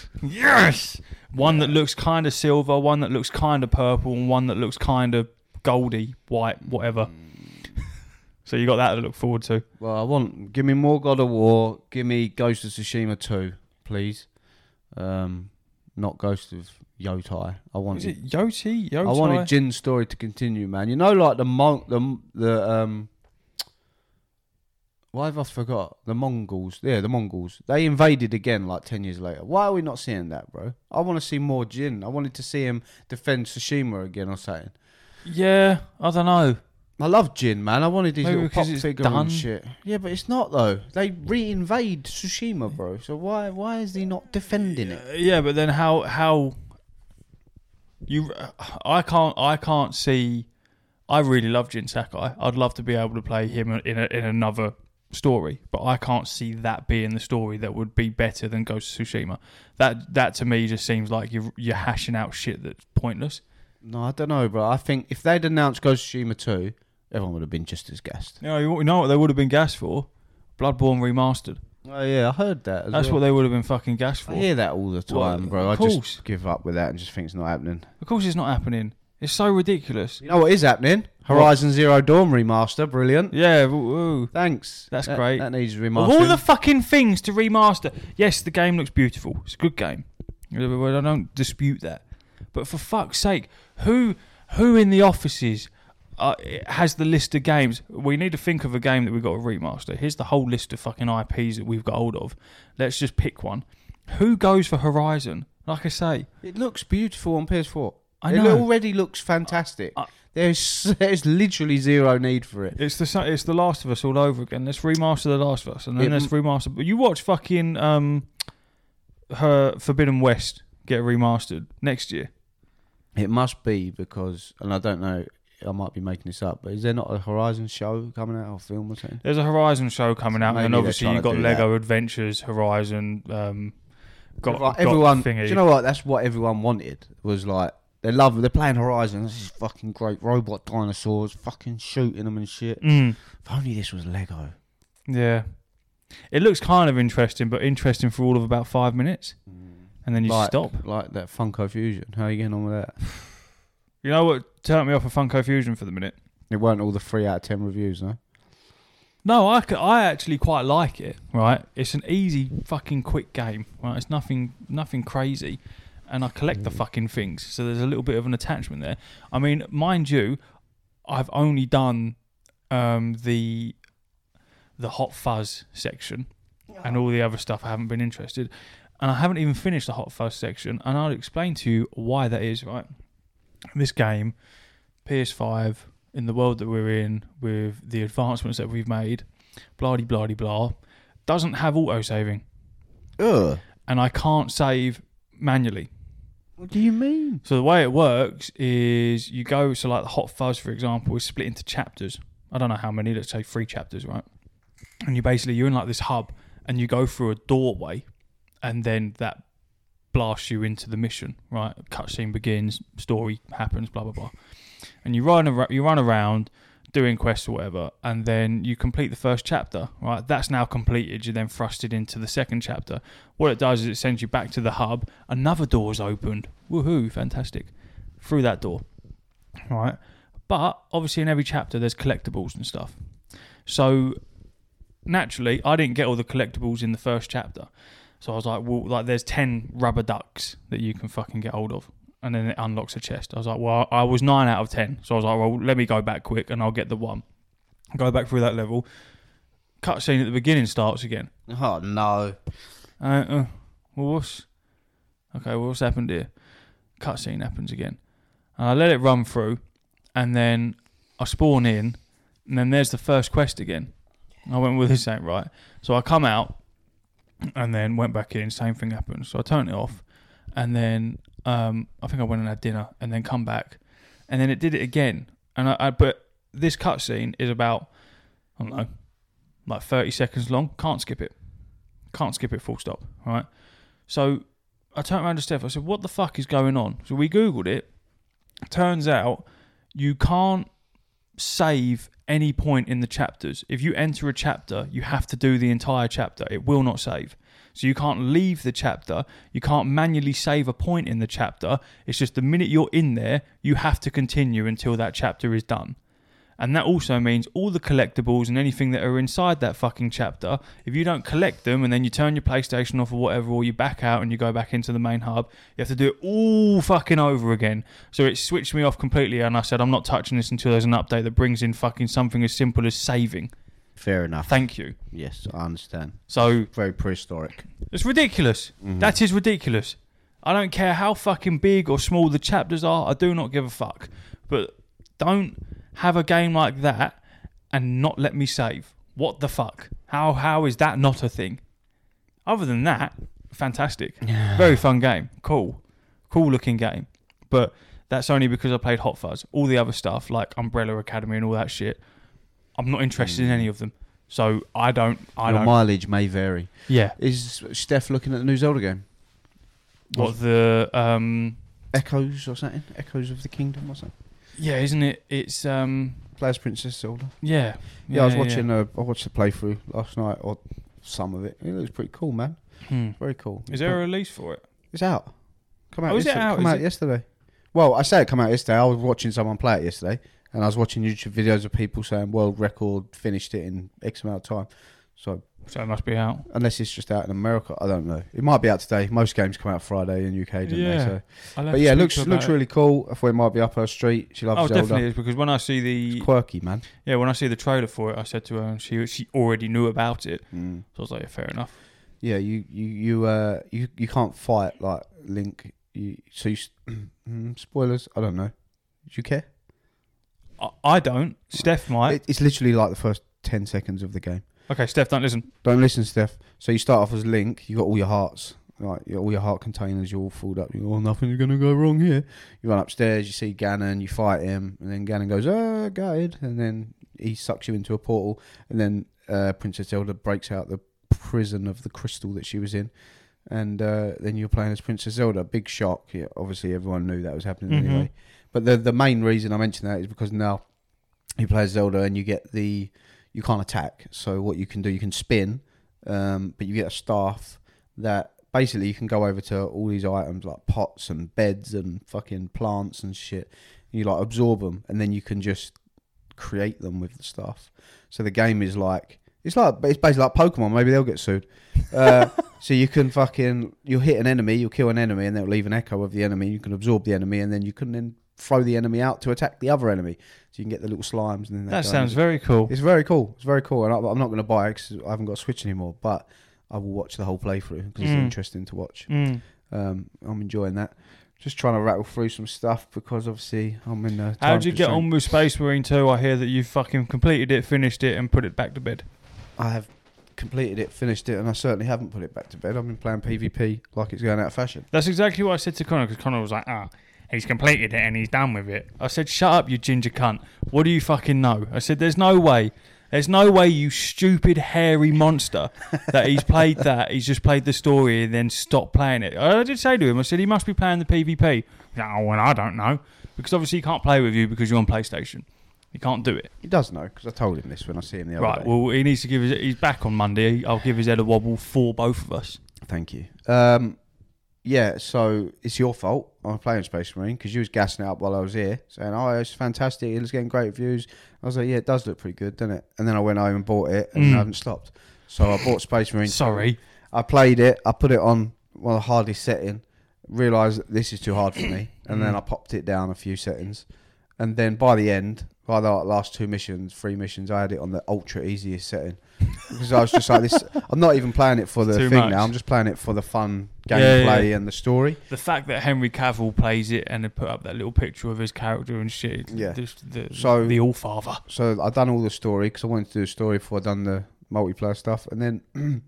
Yes. One that looks kind of silver, one that looks kind of purple, and one that looks kind of goldy, white, whatever. So you got that to look forward to. Well, I want give me more God of War. Give me Ghost of Tsushima two, please. Um, not Ghost of Yotai. I want. Is it Yoti? Yotai? I wanted Jin's story to continue, man. You know, like the Mon- the the um. Why have I forgot the Mongols? Yeah, the Mongols. They invaded again like ten years later. Why are we not seeing that, bro? I want to see more Jin. I wanted to see him defend Tsushima again or something. Yeah, I don't know. I love Jin, man. I wanted his Maybe little because pop it's figure done. and shit. Yeah, but it's not though. They re-invade Tsushima, bro. So why why is he not defending it? Uh, yeah, but then how how you? I can't I can't see. I really love Jin Sakai. I'd love to be able to play him in a, in another story, but I can't see that being the story that would be better than Ghost of Tsushima. That that to me just seems like you're you're hashing out shit that's pointless. No, I don't know, bro. I think if they'd announced Ghost of Tsushima two, everyone would have been just as gassed. You know, you know what they would have been gassed for? Bloodborne remastered. Oh yeah, I heard that. As That's well. what they would have been fucking gassed for. I hear that all the time, Well, bro. I of course. just give up with that and just think it's not happening. Of course, it's not happening. It's so ridiculous. You know what is happening? What? Horizon Zero Dawn remaster, brilliant. Yeah, woo, woo. Thanks. That's That- great. That needs Of remastering. all the fucking things to remaster, yes, the game looks beautiful. It's a good game. I don't dispute that. But for fuck's sake, who who in the offices uh, has the list of games? We need to think of a game that we've got to remaster. Here's the whole list of fucking I Ps that we've got hold of. Let's just pick one. Who goes for Horizon? Like I say, It looks beautiful on P S four. I It know. already looks fantastic. I- there's there's literally zero need for it. It's the sa- it's the Last of Us all over again. Let's remaster the Last of Us, and then It- let's remaster. But you watch fucking um, her Forbidden West get remastered next year. It must be because, and I don't know, I might be making this up, but is there not a Horizon show coming out or film or something? There's a Horizon show coming out, Maybe and they're obviously trying you've to got do Lego that. Adventures, Horizon. Um, got, Like, got everyone, thingy. do you know what? That's what everyone wanted. Was like they love. They're playing Horizon. This is fucking great. Robot dinosaurs, fucking shooting them and shit. Mm, If only this was Lego. yeah, it looks kind of interesting, but interesting for all of about five minutes, and then you like, stop. Like that Funko Fusion. How are you getting on with that? You know what turned me off of Funko Fusion for the minute? It weren't all the three out of ten reviews, no. No, I, c- I actually quite like it, right? It's an easy fucking quick game, right? It's nothing nothing crazy. And I collect the fucking things, so there's a little bit of an attachment there. I mean, mind you, I've only done um, the the Hot Fuzz section, and all the other stuff I haven't been interested. And I haven't even finished the Hot Fuzz section, and I'll explain to you why that is, right? This game, P S five, in the world that we're in, with the advancements that we've made, blah blah blah blah, doesn't have auto-saving. Ugh. And I can't save manually. What do you mean? So the way it works is you go, so like the Hot Fuzz, for example, is split into chapters. I don't know how many, let's say three chapters, right? And you basically, you're in like this hub, and you go through a doorway, and then that blasts you into the mission, right? Cutscene begins, story happens, blah, blah, blah. And you run, ar- you run around doing quests or whatever, and then you complete the first chapter, right? That's now completed. You're then thrusted into the second chapter. What it does is it sends you back to the hub. Another door's opened. Woohoo, fantastic. Through that door, right? But obviously in every chapter there's collectibles and stuff. So naturally, I didn't get all the collectibles in the first chapter. So I was like, well, like there's ten rubber ducks that you can fucking get hold of. And then it unlocks a chest. I was like, well, I was nine out of ten. So I was like, well, let me go back quick and I'll get the one. Go back through that level. Cutscene at the beginning starts again. Oh, no. Uh, uh, well, what's... Okay, well, what's happened here? Cutscene happens again. And I let it run through. And then I spawn in. And then there's the first quest again. I went, well, this ain't right. So I come out. And then went back in. Same thing happened. So I turned it off. And then... Um, I think I went and had dinner and then come back, and then it did it again. And I, I but this cutscene is about I don't know, like thirty seconds long. Can't skip it. Can't skip it. Full stop. Right. So I turned around to Steph. I said, "What the fuck is going on?" So we googled it. Turns out you can't save any point in the chapters. If you enter a chapter, you have to do the entire chapter. It will not save. So you can't leave the chapter. You can't manually save a point in the chapter. It's just the minute you're in there, you have to continue until that chapter is done. And that also means all the collectibles and anything that are inside that fucking chapter, if you don't collect them and then you turn your PlayStation off or whatever, or you back out and you go back into the main hub, you have to do it all fucking over again. So it switched me off completely, and I said, I'm not touching this until there's an update that brings in fucking something as simple as saving. Fair enough. Thank you. Yes, I understand. So Very prehistoric. it's ridiculous. Mhm. That is ridiculous. I don't care how fucking big or small the chapters are. I do not give a fuck. But don't have a game like that and not let me save. What the fuck? How how is that not a thing? Other than that, fantastic. Very fun game. Cool. Cool looking game. But that's only because I played Hot Fuzz. All the other stuff, like Umbrella Academy and all that shit, I'm not interested in any of them. So I don't... I Your don't. mileage may vary. Yeah. Is Steph looking at the new Zelda game? What the... um Echoes or something? Echoes of the Kingdom or something? Yeah, isn't it? It's... um Plays Princess Zelda. Yeah. Yeah, I was watching. Uh, I watched the playthrough last night, or some of it. It looks pretty cool, man. Hmm. Very cool. Is there a release for it? It's out. Come out. Oh, is it yesterday. out? Come Is out it? yesterday. Well, I say it come out yesterday. I was watching someone play it yesterday, and I was watching YouTube videos of people saying world record finished it in X amount of time. So So it must be out. unless it's just out in America, I don't know. It might be out today. Most games come out Friday in U K, don't Yeah. they? So. I'll have But to yeah, speak looks to her looks about it. really cool. I thought it might be up her street. She loves Oh, Zelda. definitely is, because when I see the It's quirky, man. yeah, when I see the trailer for it, I said to her, and she she already knew about it. Mm. So I was like, yeah, fair enough. Yeah, you you you uh you you can't fight like Link. You, so you mm, spoilers. I don't know. Do you care? I, I don't. Steph might. It, it's literally like the first ten seconds of the game. Okay, Steph, don't listen. Don't listen, Steph. So you start off as Link. You got all your hearts, like all your heart containers, you're all filled up. You go, oh, nothing's gonna go wrong here. You run upstairs, you see Ganon, you fight him, and then Ganon goes, oh, gutted, and then he sucks you into a portal, and then uh, Princess Zelda breaks out the prison of the crystal that she was in, and uh, then you're playing as Princess Zelda. Big shock. Yeah, obviously, everyone knew that was happening Mm-hmm. anyway. But the the main reason I mention that is because now you play as Zelda and you get the you can't attack. So what you can do, you can spin, um, but you get a staff that basically you can go over to all these items like pots and beds and fucking plants and shit. And you like absorb them, and then you can just create them with the stuff. So the game is like it's like it's basically like Pokemon. Maybe they'll get sued. Uh, so you can fucking you'll hit an enemy, you'll kill an enemy, and they'll leave an echo of the enemy. You can absorb the enemy, and then you can then throw the enemy out to attack the other enemy. So you can get the little slimes. And then That sounds very cool. It's very cool. It's very cool. And I, I'm not going to buy it because I haven't got a Switch anymore. But I will watch the whole playthrough because it's Mm. interesting to watch. Mm. Um, I'm enjoying that. Just trying to rattle through some stuff because obviously I'm in the. How did you get on with Space Marine two? I hear that you fucking completed it, finished it, and put it back to bed. I have completed it, finished it, and I certainly haven't put it back to bed. I've been playing PvP like it's going out of fashion. That's exactly what I said to Connor, because Connor was like, ah, he's completed it and he's done with it. I said, shut up, you ginger cunt. What do you fucking know? I said, there's no way. There's no way, you stupid, hairy monster, that he's played that. He's just played the story and then stopped playing it. I did say to him, I said, he must be playing the PvP. Oh, well, I don't know. Because obviously he can't play with you because you're on PlayStation. He can't do it. He does know because I told him this when I see him the other Right, day. well, he needs to give his... He's back on Monday. I'll give his head a wobble for both of us. Thank you. Um, yeah, so it's your fault. I'm playing Space Marine because you was gassing it up while I was here, saying, oh, it's fantastic. It's getting great reviews. I was like, yeah, it does look pretty good, doesn't it? And then I went home and bought it and Mm. I haven't stopped. So I bought Space Marine. Sorry. I played it. I put it on well, the hardest setting. Realised that this is too hard for me. And then I popped it down a few settings. And then by the end, by the last two missions, three missions, I had it on the ultra easiest setting. Because I was just like this. I'm not even playing it for the Too thing much. now. I'm just playing it for the fun Yeah, gameplay yeah. and the story. The fact that Henry Cavill plays it and they put up that little picture of his character and shit. Yeah. Just the, So- the All-Father. So I've done all the story because I wanted to do the story before I'd done the multiplayer stuff. And then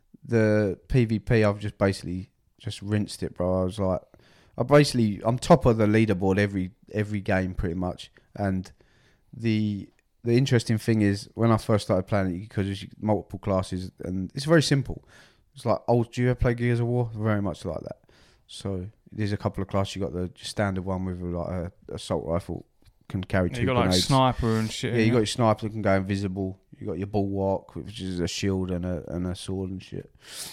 the PvP, I've just basically just rinsed it, bro. I was like, I basically, I'm top of the leaderboard every every game pretty much. And the the interesting thing is when I first started playing it, because there's multiple classes and it's very simple. It's like, oh, do you ever play Gears of War? Very much like that. So there's a couple of classes. You got the standard one with like a assault rifle, can carry two You got like grenades. sniper and shit. Yeah, you got your sniper that can go invisible. You got your bulwark, which is a shield and a and a sword and shit.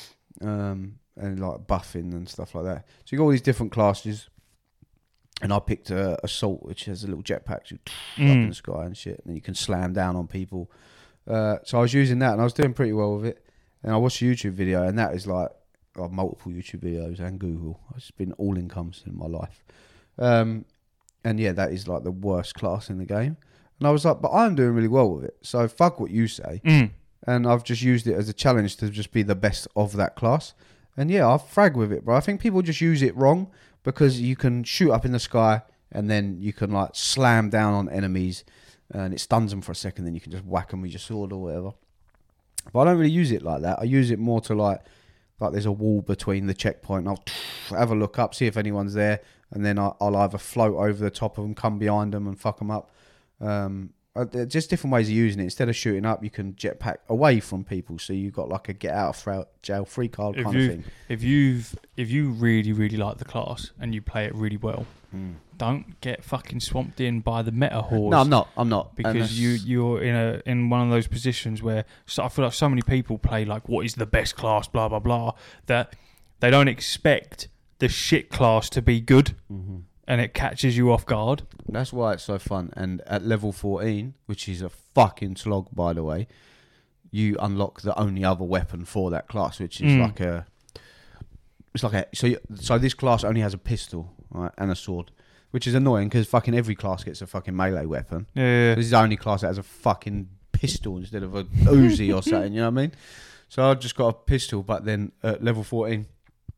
Um, and like buffing and stuff like that. So you got all these different classes. And I picked a assault, which has a little jetpack you up in Mm. the sky and shit, and then you can slam down on people. Uh, so I was using that, and I was doing pretty well with it. And I watched a YouTube video, and that is like oh, multiple YouTube videos and Google. It's been all encompassing in my life. Um, and yeah, that is like the worst class in the game. And I was like, but I'm doing really well with it. So fuck what you say. Mm. And I've just used it as a challenge to just be the best of that class. And yeah, I've frag with it, bro. I think people just use it wrong because you can shoot up in the sky and then you can like slam down on enemies and it stuns them for a second. Then you can just whack them with your sword or whatever. But I don't really use it like that. I use it more to like, like there's a wall between the checkpoint. And I'll have a look up, see if anyone's there, and then I'll, I'll either float over the top of them, come behind them, and fuck them up. Um, uh, there are just different ways of using it. Instead of shooting up, you can jetpack away from people, so you've got like a get out of jail free card If kind of you thing. if you've if you really really like the class and you play it really well, Mm. don't get fucking swamped in by the meta horse. No, I'm not. I'm not And Because that's- you you're in a in one of those positions where so I feel like so many people play like what is the best class, blah blah blah, that they don't expect the shit class to be good, Mhm. and it catches you off guard. That's why it's so fun. And at level fourteen, which is a fucking slog, by the way, you unlock the only other weapon for that class, which is Mm. like a. It's like a so. You, so this class only has a pistol, right, and a sword, which is annoying because fucking every class gets a fucking melee weapon. Yeah, yeah, yeah. This is the only class that has a fucking pistol instead of a Uzi or something. You know what I mean? So I've just got a pistol, but then at level fourteen,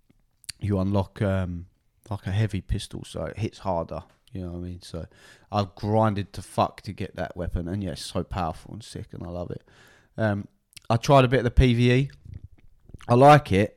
you unlock um, like a heavy pistol, so it hits harder. You know what I mean? So I've grinded to fuck to get that weapon, and yeah, it's so powerful and sick, and I love it. Um, I tried a bit of the PvE. I like it,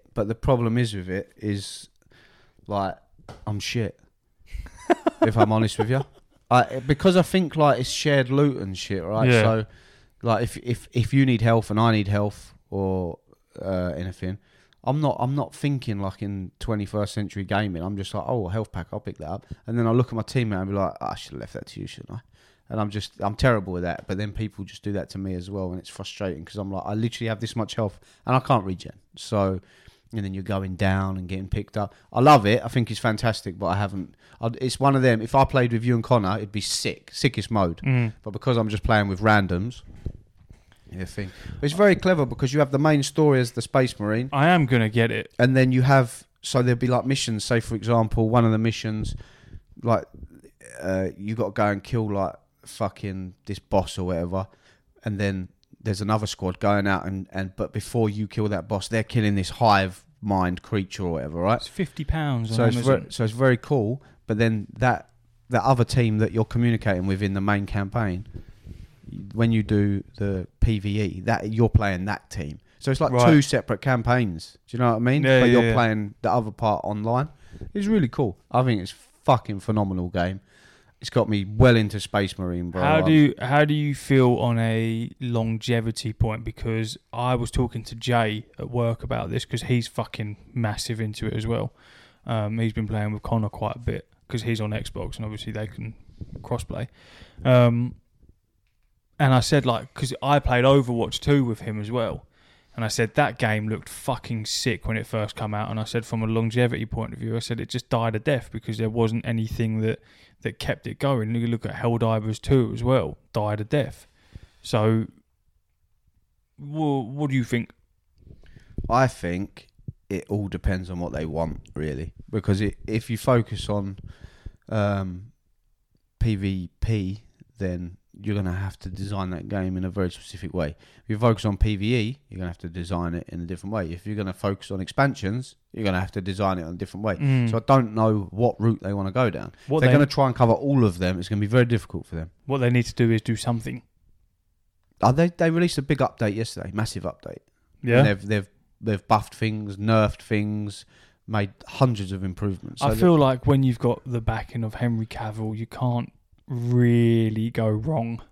but the problem is with it is, like, I'm shit. If I'm honest with you, I, because I think like it's shared loot and shit, right? Yeah. So, like, if if if you need health and I need health or uh, anything, I'm not I'm not thinking like in twenty-first century gaming. I'm just like, oh, a health pack, I'll pick that up, and then I look at my teammate and be like, oh, I should have left that to you, shouldn't I? And I'm just I'm terrible with that. But then people just do that to me as well, and it's frustrating because I'm like, I literally have this much health and I can't regen. So. And then you're going down and getting picked up. I love it. I think it's fantastic, but I haven't. I'd, it's one of them. If I played with you and Connor, it'd be sick, sickest mode. Mm. But because I'm just playing with randoms, yeah, thing. But it's very clever because you have the main story as the Space Marine, I am gonna get it. and then you have so there'll be like missions. Say for example, one of the missions, like uh, you got to go and kill like fucking this boss or whatever, and then. There's another squad going out and, and but before you kill that boss, they're killing this hive mind creature or whatever, right? It's fifty pounds on So it's Amazon. very, so it's very cool. But then that that other team that you're communicating with in the main campaign, when you do the PvE, that you're playing that team. So it's like Right. two separate campaigns. Do you know what I mean? Yeah, but yeah, you're yeah. playing the other part online. It's really cool. I think it's fucking phenomenal game. It's got me well into Space Marine, bro. How I'm- do you, how do you feel on a longevity point? Because I was talking to Jay at work about this because he's fucking massive into it as well. Um, he's been playing with Connor quite a bit because he's on Xbox and obviously they can crossplay. Um, and I said like because I played Overwatch two with him as well, and I said that game looked fucking sick when it first came out. And I said from a longevity point of view, I said it just died a death because there wasn't anything that. that kept it going. You look at Helldivers two as well, died a death. So, wha- what do you think? I think it all depends on what they want, really. Because it, if you focus on um, PvP, then you're going to have to design that game in a very specific way. If you focus on PvE, you're going to have to design it in a different way. If you're going to focus on expansions, you're going to have to design it in a different way. Mm. So I don't know what route they want to go down. What If they're they- going to try and cover all of them, it's going to be very difficult for them. What they need to do is do something. Uh, they they released a big update yesterday, massive update. Yeah. And they've they've they've buffed things, nerfed things, made hundreds of improvements. So I feel like when you've got the backing of Henry Cavill, you can't really go wrong.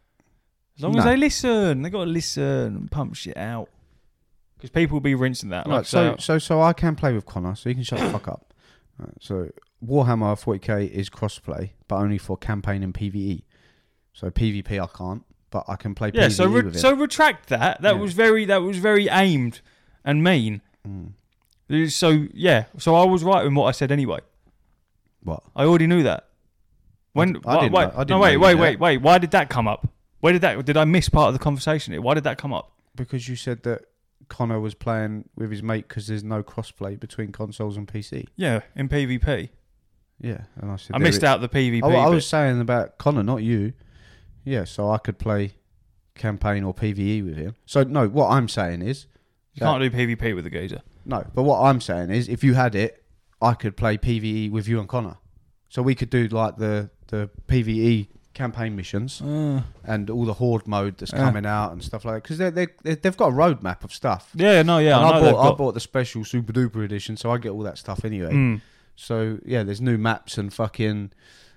As long as No. they listen, they got to listen and pump shit out. Because people will be rinsing that. Like Right, so, so, so so I can play with Connor, so you can shut the fuck up. Right, so Warhammer forty K is crossplay, but only for campaign and PvE. So PvP I can't, but I can play yeah. PvE So re- with it. so retract that. That Yeah. was very that was very aimed and mean. Mm. So yeah. So I was right in what I said anyway. What? I already knew that. When I d- I why- didn't wait, know- I didn't no, know wait, you wait, knew wait, that. wait. Why did that come up? Where did that? Did I miss part of the conversation here? Why did that come up? Because you said that Connor was playing with his mate because there's no crossplay between consoles and P C. Yeah, in PvP. Yeah, and I said I there missed it- out the PvP. Oh, I bit. was saying about Connor, not you. Yeah, so I could play campaign or PvE with him. So no, what I'm saying is You can't do PvP with the geezer. no, but what I'm saying is if you had it, I could play PvE with you and Connor. So we could do like the the PvE campaign missions Uh, and all the horde mode that's Yeah. coming out and stuff like that because they they they've got a roadmap of stuff. yeah, no, yeah. and I, I, know they've bought I got- bought the special super duper edition, so I get all that stuff anyway. Mm. So yeah, there's new maps and fucking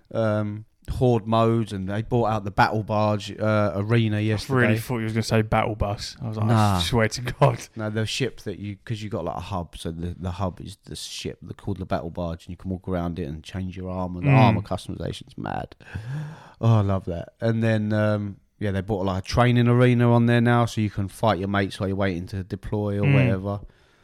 um, horde modes, and they bought out the battle barge uh, arena I yesterday. really thought you was going to say battle bus. I was like, Nah. I swear to God. No, the ship that you because you got like a hub, so the, the hub is the ship they're called the battle barge, and you can walk around it and change your armor. The Mm. armor customization's mad. Oh, I love that. And then um, yeah, they bought like a training arena on there now, so you can fight your mates while you're waiting to deploy or Mm. whatever.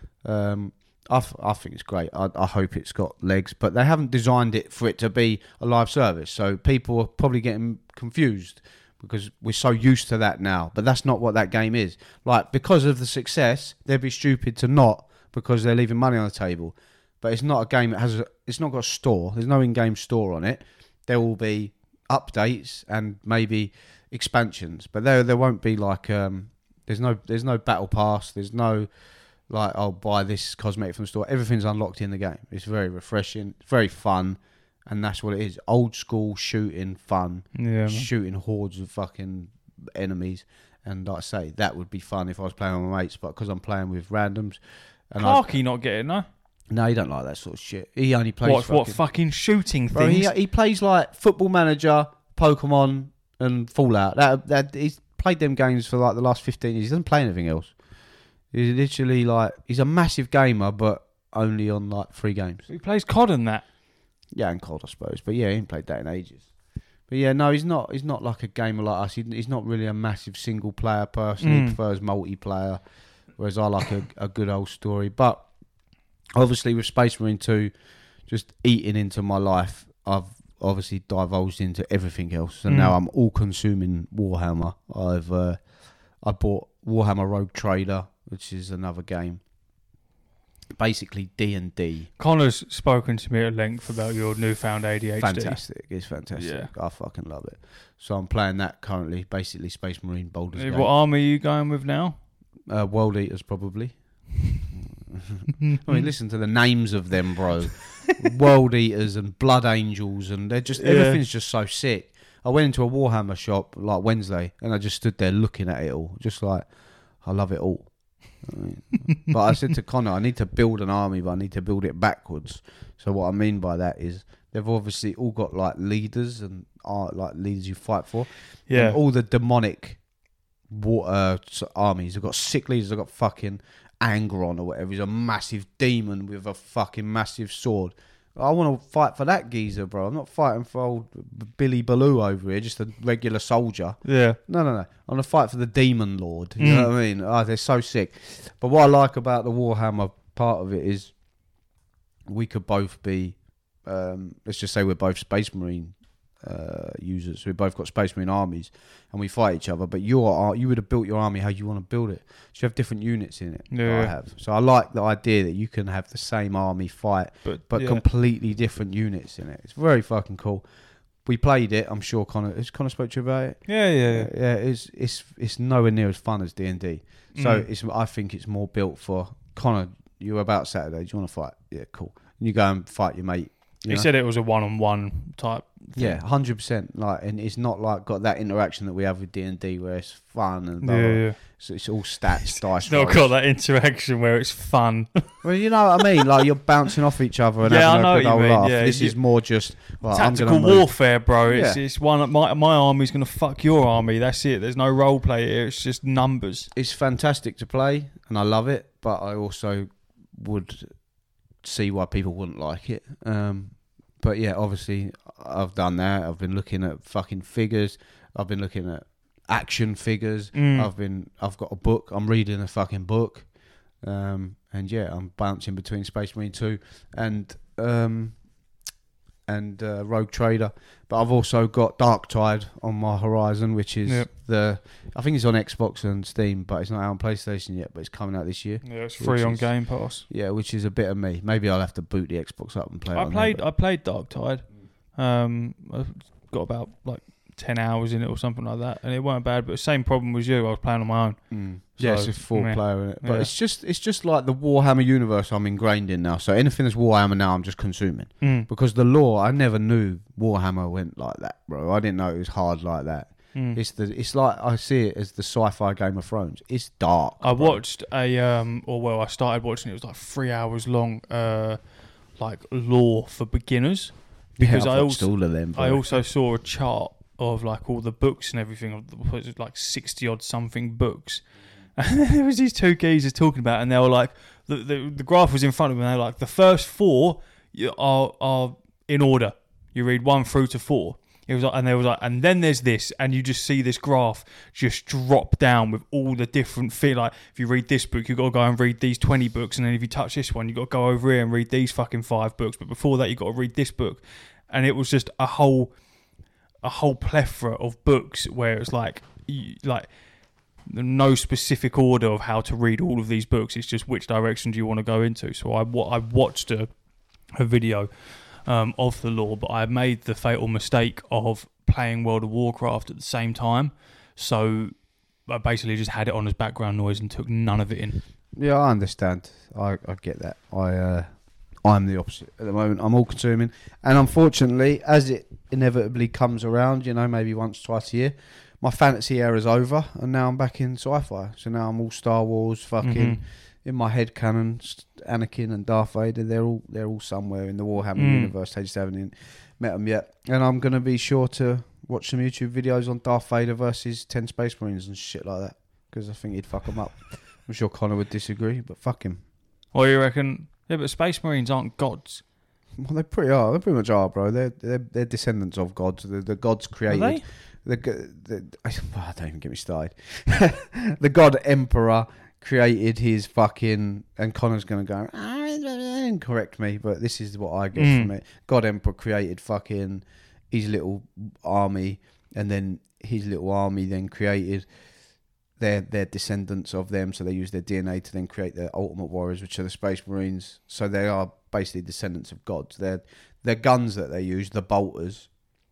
Um, I, f- I think it's great. I, I hope it's got legs, but they haven't designed it for it to be a live service, so people are probably getting confused because we're so used to that now. But that's not what that game is. Like, because of the success, they'd be stupid to not because they're leaving money on the table. But it's not a game that has a, it's not got a store. There's no in-game store on it. There will be updates and maybe expansions, but there there won't be like um there's no there's no battle pass. There's no like, I'll buy this cosmetic from the store. Everything's unlocked in the game. It's very refreshing. It's very fun. And that's what it is. Old school shooting fun. Yeah, man. Shooting hordes of fucking enemies. And like I say, that would be fun if I was playing with my mates. But because I'm playing with randoms, And Clarky not getting no. No, he don't like that sort of shit. He only plays. What? fucking, What fucking shooting bro, things? he, he plays like Football Manager, Pokemon, and Fallout. That that he's played them games for like the last fifteen years. He doesn't play anything else. He's literally like he's a massive gamer, but only on like three games. He plays C O D and that. Yeah, and C O D, I suppose. But yeah, he ain't played that in ages. But yeah, no, he's not. He's not like a gamer like us. He, he's not really a massive single player person. Mm. He prefers multiplayer, whereas I like a, a good old story. But obviously, with Space Marine two just eating into my life, I've obviously divulged into everything else, and Mm. now I'm all consuming Warhammer. I've uh, I bought Warhammer Rogue Trader, which is another game. Basically D and D. Connor's spoken to me at length about your newfound A D H D. Fantastic. It's fantastic. Yeah. I fucking love it. So I'm playing that currently. Basically Space Marine Baldur's Gate. What army are you going with now? Uh, World Eaters, probably. I mean, listen to the names of them, bro. World Eaters and Blood Angels, and they're just Yeah. everything's just so sick. I went into a Warhammer shop like Wednesday, and I just stood there looking at it all, just like I love it all. I mean, but I said to Connor, I need to build an army, but I need to build it backwards. So what I mean by that is they've obviously all got like leaders and are like leaders you fight for. Yeah. And all the demonic water armies have got sick leaders. They've got fucking Angron or whatever. He's a massive demon with a fucking massive sword. I want to fight for that geezer, bro. I'm not fighting for old Billy Baloo over here, just a regular soldier. Yeah. No, no, no. I'm going to fight for the Demon Lord. You Mm. know what I mean? Oh, they're so sick. But what I like about the Warhammer part of it is we could both be, um, let's just say we're both Space Marine uh, users. We've both got Space Marine armies and we fight each other. But your you would have built your army how you want to build it. So you have different units in it. Yeah. I have. So I like the idea that you can have the same army fight, But, but yeah. completely different units in it. It's very fucking cool. We played it. I'm sure Connor has Connor spoke to you about it. yeah, yeah, yeah. Yeah, it's it's it's nowhere near as fun as D and D. So Mm. it's I think it's more built for Connor. You're about Saturday. Do you want to fight? Yeah, cool. And you go and fight your mate. You He know? said it was a one-on-one type thing. Yeah, hundred percent. Like, and it's not like got that interaction that we have with D and D where it's fun and blah, Yeah, blah. yeah. So it's all stats, dice. It's not rolls. got that interaction where it's fun. Well, you know what I mean. Like you're bouncing off each other and Yeah, having I know a good what old you mean. laugh. Yeah, this you- is more just well, I'm Tactical gonna move. warfare, bro. It's Yeah. it's one. My my army's gonna fuck your army. That's it. There's no role play here. It's just numbers. It's fantastic to play and I love it, but I also would see why people wouldn't like it. Um, but yeah, obviously I've done that. I've been looking at fucking figures. I've been looking at action figures. Mm. I've been I've got a book. I'm reading a fucking book. Um, and yeah, I'm bouncing between Space Marine two and um, and uh, Rogue Trader. But I've also got Dark Tide on my horizon, which is Yep. the I think it's on Xbox and Steam, but it's not out on PlayStation yet. But it's coming out this year. Yeah, it's Which free on is- Game Pass. Yeah, which is a bit of me. Maybe I'll have to boot the Xbox up and play it. I on played. there, I played Dark Tide. Um, I've got about like ten hours in it or something like that, and it weren't bad. But same problem as you. I was playing on my own. but- Mm. Yeah, So, it's a four meh. player in it, but Yeah. it's just it's just like the Warhammer universe I'm ingrained in now. So anything that's Warhammer now, I'm just consuming. Mm. Because the lore, I never knew Warhammer went like that, bro. I didn't know it was hard like that. Mm. It's the it's like I see it as the sci-fi Game of Thrones. It's dark. I bro. watched a um, or well, I started watching it. It was like three hours long. Uh, like lore for beginners. Because yeah, I've I watched also all of them. Bro. I also saw a chart of like all the books and everything. Of the, what was it, like sixty odd something books. And there was these two geezers talking about, it and they were like, the, the the graph was in front of them. And they were like, the first four you- are are in order. You read one through to four. It was like, and they was like, and then there's this, and you just see this graph just drop down with all the different feel. Like if you read this book, you got to go and read these twenty books, and then if you touch this one, you got to go over here and read these fucking five books. But before that, you got to read this book, and it was just a whole a whole plethora of books where it was like you, like. no specific order of how to read all of these books. It's just which direction do you want to go into. So I, wa- I watched a, a video um, of the lore, but I made the fatal mistake of playing World of Warcraft at the same time. So I basically just had it on as background noise and took none of it in. Yeah, I understand. I, I get that. I uh, I'm the opposite at the moment. I'm all consuming, and unfortunately, as it inevitably comes around, you know, maybe once, twice a year, my fantasy era is over, and now I'm back in sci-fi. So now I'm all Star Wars, fucking, Mhm. you in my head canon, Anakin and Darth Vader, they're all they're all somewhere in the Warhammer Mm. universe. They just haven't met them yet. And I'm gonna be sure to watch some YouTube videos on Darth Vader versus ten Space Marines and shit like that, because I think he'd fuck them up. I'm sure Connor would disagree, but fuck him. What do you reckon? Yeah, but Space Marines aren't gods. Well, they pretty are. They pretty much are, bro. They're they're, they're descendants of gods. The, the gods created. Are they? The, the, I, oh, don't even get me started. The god Emperor created his fucking, and Connor's gonna go and correct me, but this is what I get Mm. from it. God Emperor created fucking his little army, and then his little army then created their their descendants of them. So they use their D N A to then create their ultimate warriors, which are the Space Marines. So they are basically descendants of gods. They're their guns that they use, the bolters.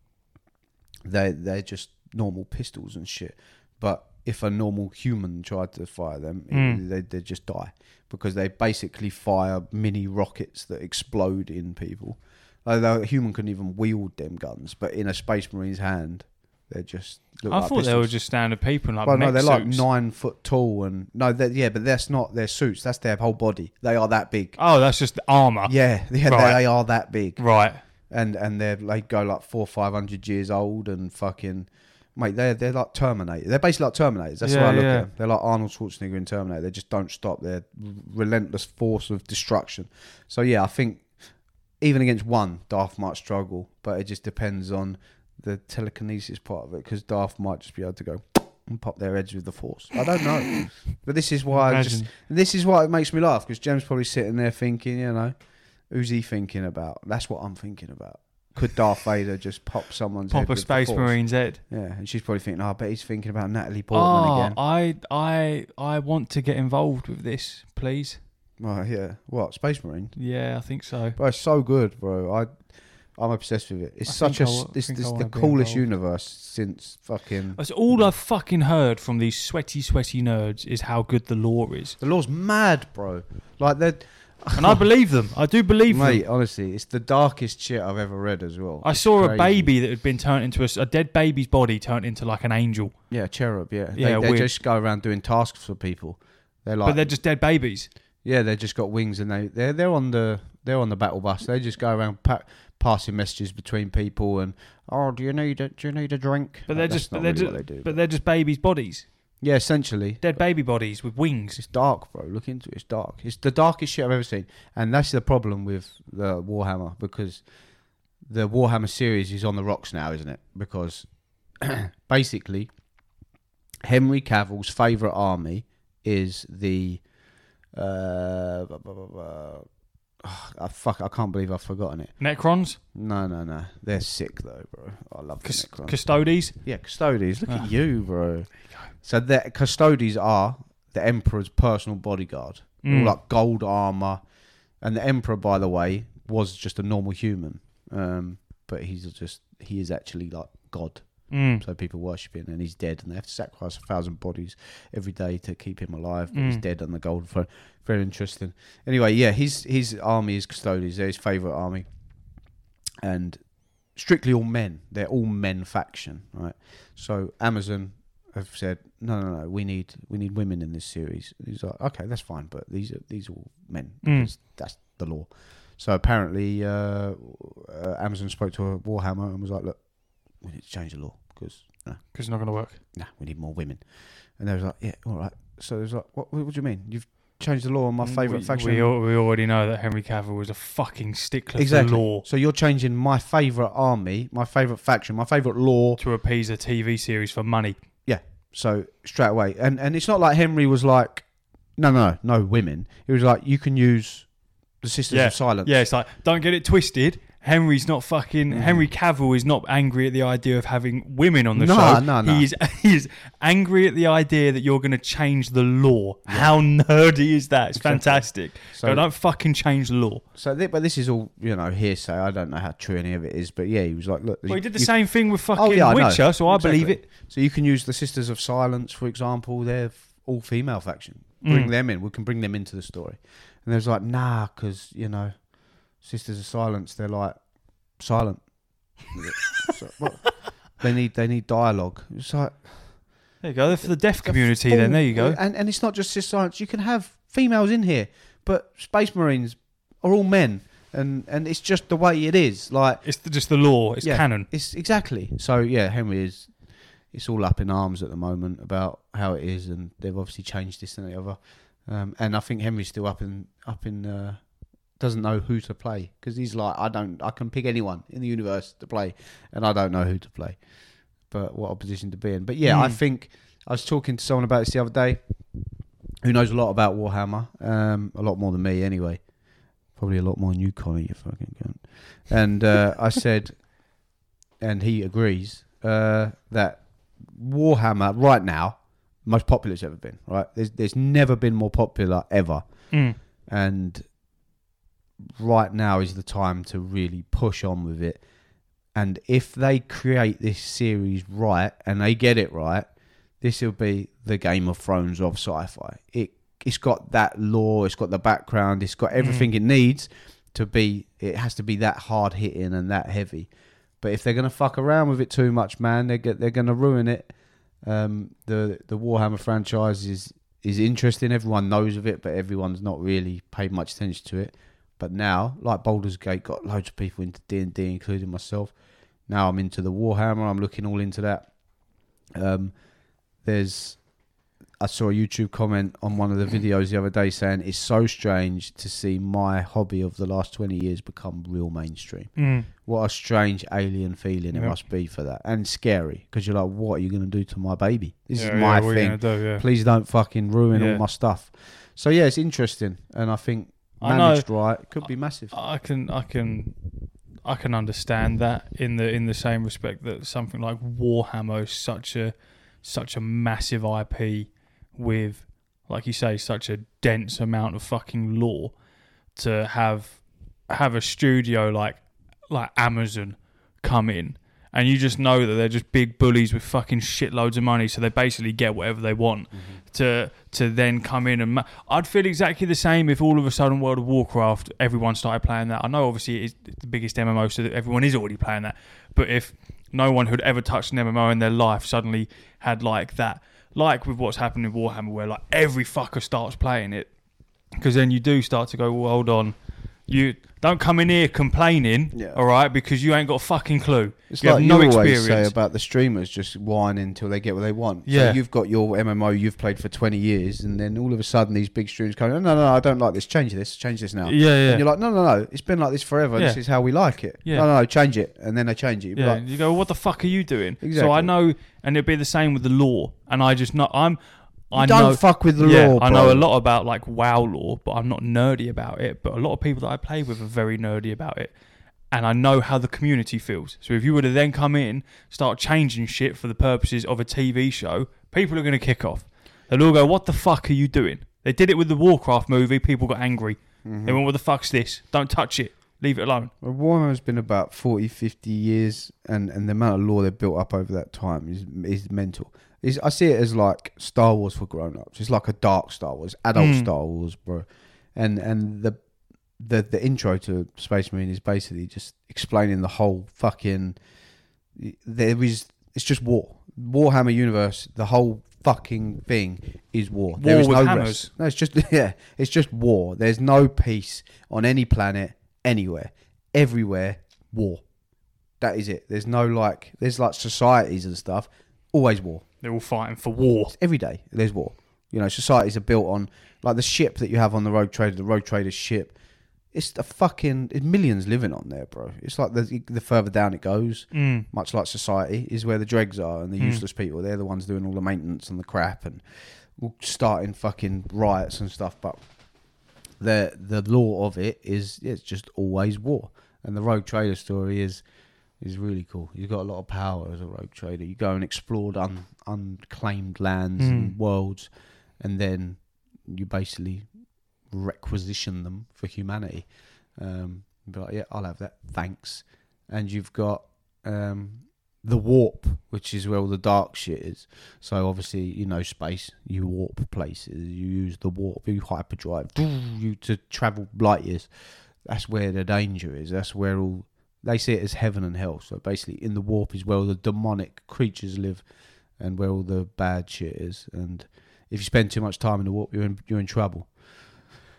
They they're just normal pistols and shit. But if a normal human tried to fire them, Mm. it, they they just die, because they basically fire mini rockets that explode in people. Although a human couldn't even wield them guns, but in a Space Marine's hand, they're just. Look I like thought pistols. they were just standard people, like Well, no, mech they're like suits. nine foot tall, and no, they're, yeah, but that's not their suits. That's their whole body. They are that big. Oh, that's just armor. Yeah, yeah, Right. they are that big, Right. and and they're they go like four, five hundred years old, and fucking mate, they're they're like Terminator. They're basically like Terminators. That's Yeah, what I look yeah. at them. They're like Arnold Schwarzenegger in Terminator. They just don't stop. They're relentless force of destruction. So yeah, I think even against one, Darth might struggle, but it just depends on the telekinesis part of it, because Darth might just be able to go and pop their heads with the force. I don't know, but this is why I just Imagine. this is why it makes me laugh, because Jem's probably sitting there thinking, you know, who's he thinking about? That's what I'm thinking about. Could Darth Vader just pop someone's head Pop a with the Space Force? Marine's head. Yeah, and she's probably thinking, oh, I bet he's thinking about Natalie Portman Oh, again. I, I, I want to get involved with this, please. Right, yeah. What, Space Marine? Yeah, I think so. Bro, it's so good, bro. I, I'm obsessed with it. It's I such a, think I wa- it's, think I it's wanna the be coolest involved. universe since fucking. That's all I've fucking heard from these sweaty, sweaty nerds is how good the lore is, The law's mad, bro. Like they're, and I believe them. I do believe mate. them. Honestly, it's the darkest shit I've ever read as well. I It's saw a crazy. baby that had been turned into a, a dead baby's body turned into like an angel, Yeah, cherub. Yeah, Yeah, they, they weird. just go around doing tasks for people. They're like, but they're just dead babies. yeah, they just got wings, and they they're they're on the they're on the battle bus. They just go around pa- passing messages between people, and oh, do you need a do you need a drink? But Like, they're that's just, not but they're really just, what they do. but they're just babies' bodies, Yeah, essentially. dead baby bodies with wings. It's dark, bro. Look into it. It's dark. It's the darkest shit I've ever seen. And that's the problem with the Warhammer, because the Warhammer series is on the rocks now, isn't it? Because basically, Henry Cavill's favourite army is the... Uh, blah, blah, blah, blah. Oh, I, fuck, I can't believe I've forgotten it. Necrons, No, no, no. They're sick, though, bro. I love the Cus- Necrons. Custodes. Yeah, Custodes. Look Ah. at you, bro. you go. So the Custodes are the Emperor's personal bodyguard. All Mm. like gold armor, and the Emperor, by the way, was just a normal human. Um, but he's just he is actually like God. Mm. So people worship him, and he's dead, and they have to sacrifice a thousand bodies every day to keep him alive. But he's Mm. dead on the golden throne. Very interesting. Anyway, yeah, his his army is Custodes. They're his favourite army, and strictly all men. They're all men faction, right? So Amazon have said, no, no, no, we need we need women in this series. And he's like, okay, that's fine, but these are these are all men Mm. because that's the law. So apparently, uh, uh, Amazon spoke to a Warhammer and was like, look, we need to change the law because no, Because it's not going to work. nah, we need more women. And they was like, yeah, all right. So it was like, what, what do you mean? You've changed the law on my favourite we, faction? We, al- we already know that Henry Cavill was a fucking stickler Exactly. for law So you're changing my favourite army, my favourite faction, my favourite law. to appease a T V series for money. So straight away, and and it's not like Henry was like, no, no, no, no women. It was like you can use the Sisters Yeah. of Silence. Yeah, it's like, don't get it twisted. Henry's not fucking. Mm. Henry Cavill is not angry at the idea of having women on the No, show. no, no. He is, he is angry at the idea that you're going to change the law. How nerdy is that? It's Exactly. fantastic. So So, don't fucking change the law. so th- but this is all you know hearsay. I don't know how true any of it is, but yeah, he was like, look, Well, he did the you- same thing with fucking Oh, yeah, I know. Witcher, so I Exactly. believe it. So you can use the Sisters of Silence, for example. They're f- all female faction. Bring Mm. them in. We can bring them into the story. And they was like, nah, because you know, Sisters of Silence, they're like silent. So, what? They need they need dialogue. It's like There you go. They're for the deaf the community. full- Then there you go. And and it's not just Sisters of Silence. You can have females in here, but Space Marines are all men, and, and it's just the way it is. Like It's the, just the law. It's yeah, canon. It's exactly. So yeah, Henry is. It's all up in arms at the moment about how it is, and they've obviously changed this and the other. Um, and I think Henry's still up in up in. Uh, doesn't know who to play because he's like, I don't. I can pick anyone in the universe to play, and I don't know who to play. But what opposition to be in? But yeah, mm. I think I was talking to someone about this the other day, who knows a lot about Warhammer, um, a lot more than me anyway. Probably a lot more than you, Connie, you fucking cunt. And uh, I said, and he agrees uh, that Warhammer right now, most popular it's ever been. Right, there's there's never been more popular ever, mm. and right now is the time to really push on with it. And if they create this series right and they get it right, this will be the Game of Thrones of sci-fi. It it's got that lore, it's got the background, it's got everything mm. it needs to be. It has to be that hard hitting and that heavy. But if they're gonna fuck around with it too much, man, they get they're gonna ruin it. Um, the the Warhammer franchise is is interesting. Everyone knows of it, but everyone's not really paid much attention to it. But now, like Baldur's Gate, got loads of people into D and D, including myself. Now I'm into the Warhammer. I'm looking all into that. Um, there's, I saw a YouTube comment on one of the videos the other day saying it's so strange to see my hobby of the last twenty years become real mainstream. Mm. What a strange alien feeling it yep. must be for that, and scary because you're like, what are you going to do to my baby? This yeah, is my yeah, thing. Do, yeah. Please don't fucking ruin yeah. all my stuff. So yeah, it's interesting, and I think. Managed right, it could be massive. I can, I can, I can understand that in the in the same respect that something like Warhammer is such a such a massive I P with, like you say, such a dense amount of fucking lore. To have have a studio like like Amazon come in, and you just know that they're just big bullies with fucking shitloads of money, so they basically get whatever they want. Mm-hmm. To to then come in and... Ma- I'd feel exactly the same if all of a sudden World of Warcraft, everyone started playing that. I know obviously it's the biggest M M O, so that everyone is already playing that. But if no one who'd ever touched an M M O in their life suddenly had like that, like with what's happened in Warhammer, where like every fucker starts playing it, because then you do start to go, well, hold on, you... Don't come in here complaining, yeah. all right, because you ain't got a fucking clue. It's you like have no you experience. always say about the streamers just whining until they get what they want. Yeah. So you've got your M M O you've played for twenty years, and then all of a sudden these big streamers come, no, no, no, I don't like this. Change this. Change this now. Yeah, yeah. And you're like, no, no, no. It's been like this forever. Yeah. This is how we like it. Yeah. No, no, no, change it. And then they change it. You'd yeah. Like, you go, well, what the fuck are you doing? Exactly. So I know, and it'd be the same with the law. And I just know, I'm... I you don't know, fuck with the yeah, law, bro. I know a lot about like WoW lore, but I'm not nerdy about it. But a lot of people that I play with are very nerdy about it. And I know how the community feels. So if you were to then come in, start changing shit for the purposes of a T V show, people are going to kick off. They'll all go, what the fuck are you doing? They did it with the Warcraft movie. People got angry. Mm-hmm. They went, what the fuck's this? Don't touch it. Leave it alone. Well, Warhammer's been about forty, fifty years, and, and the amount of lore they've built up over that time is is mental. It's, I see it as like Star Wars for grown-ups. It's like a dark Star Wars, adult mm. Star Wars, bro. And and the the the intro to Space Marine is basically just explaining the whole fucking... There is... It's just war. Warhammer universe, the whole fucking thing is war. War there is with no hammers. Rest. No, it's just... Yeah, it's just war. There's no peace on any planet, anywhere. Everywhere, war. That is it. There's no like... There's like societies and stuff. Always war. They're all fighting for war. Every day there's war. You know, societies are built on, like the ship that you have on the Rogue Trader, the Rogue Trader's ship. It's a fucking, it's millions living on there, bro. It's like the the further down it goes, mm. much like society, is where the dregs are and the mm. useless people. They're the ones doing all the maintenance and the crap and starting fucking riots and stuff. But the the law of it is, it's just always war. And the Rogue Trader story is... is really cool. You've got a lot of power as a rogue trader. You go and explore un, unclaimed lands mm. and worlds, and then you basically requisition them for humanity. Um, be like, yeah, I'll have that, thanks. And you've got um, the warp, which is where all the dark shit is. So obviously, you know, space, you warp places. You use the warp, you hyperdrive, you to travel light years. That's where the danger is. That's where all... They see it as heaven and hell. So basically, in the warp is where all the demonic creatures live, and where all the bad shit is. And if you spend too much time in the warp, you're in you're in trouble.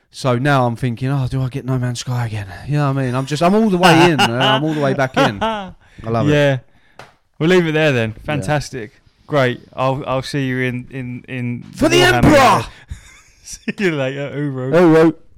So now I'm thinking, oh, do I get No Man's Sky again? You know what I mean? I'm just, I'm all the way in. uh, I'm all the way back in. I love yeah. it. We'll leave it there then. Fantastic. Yeah. Great. I'll I'll see you in in in for the Emperor. See you later, Uro. Uro.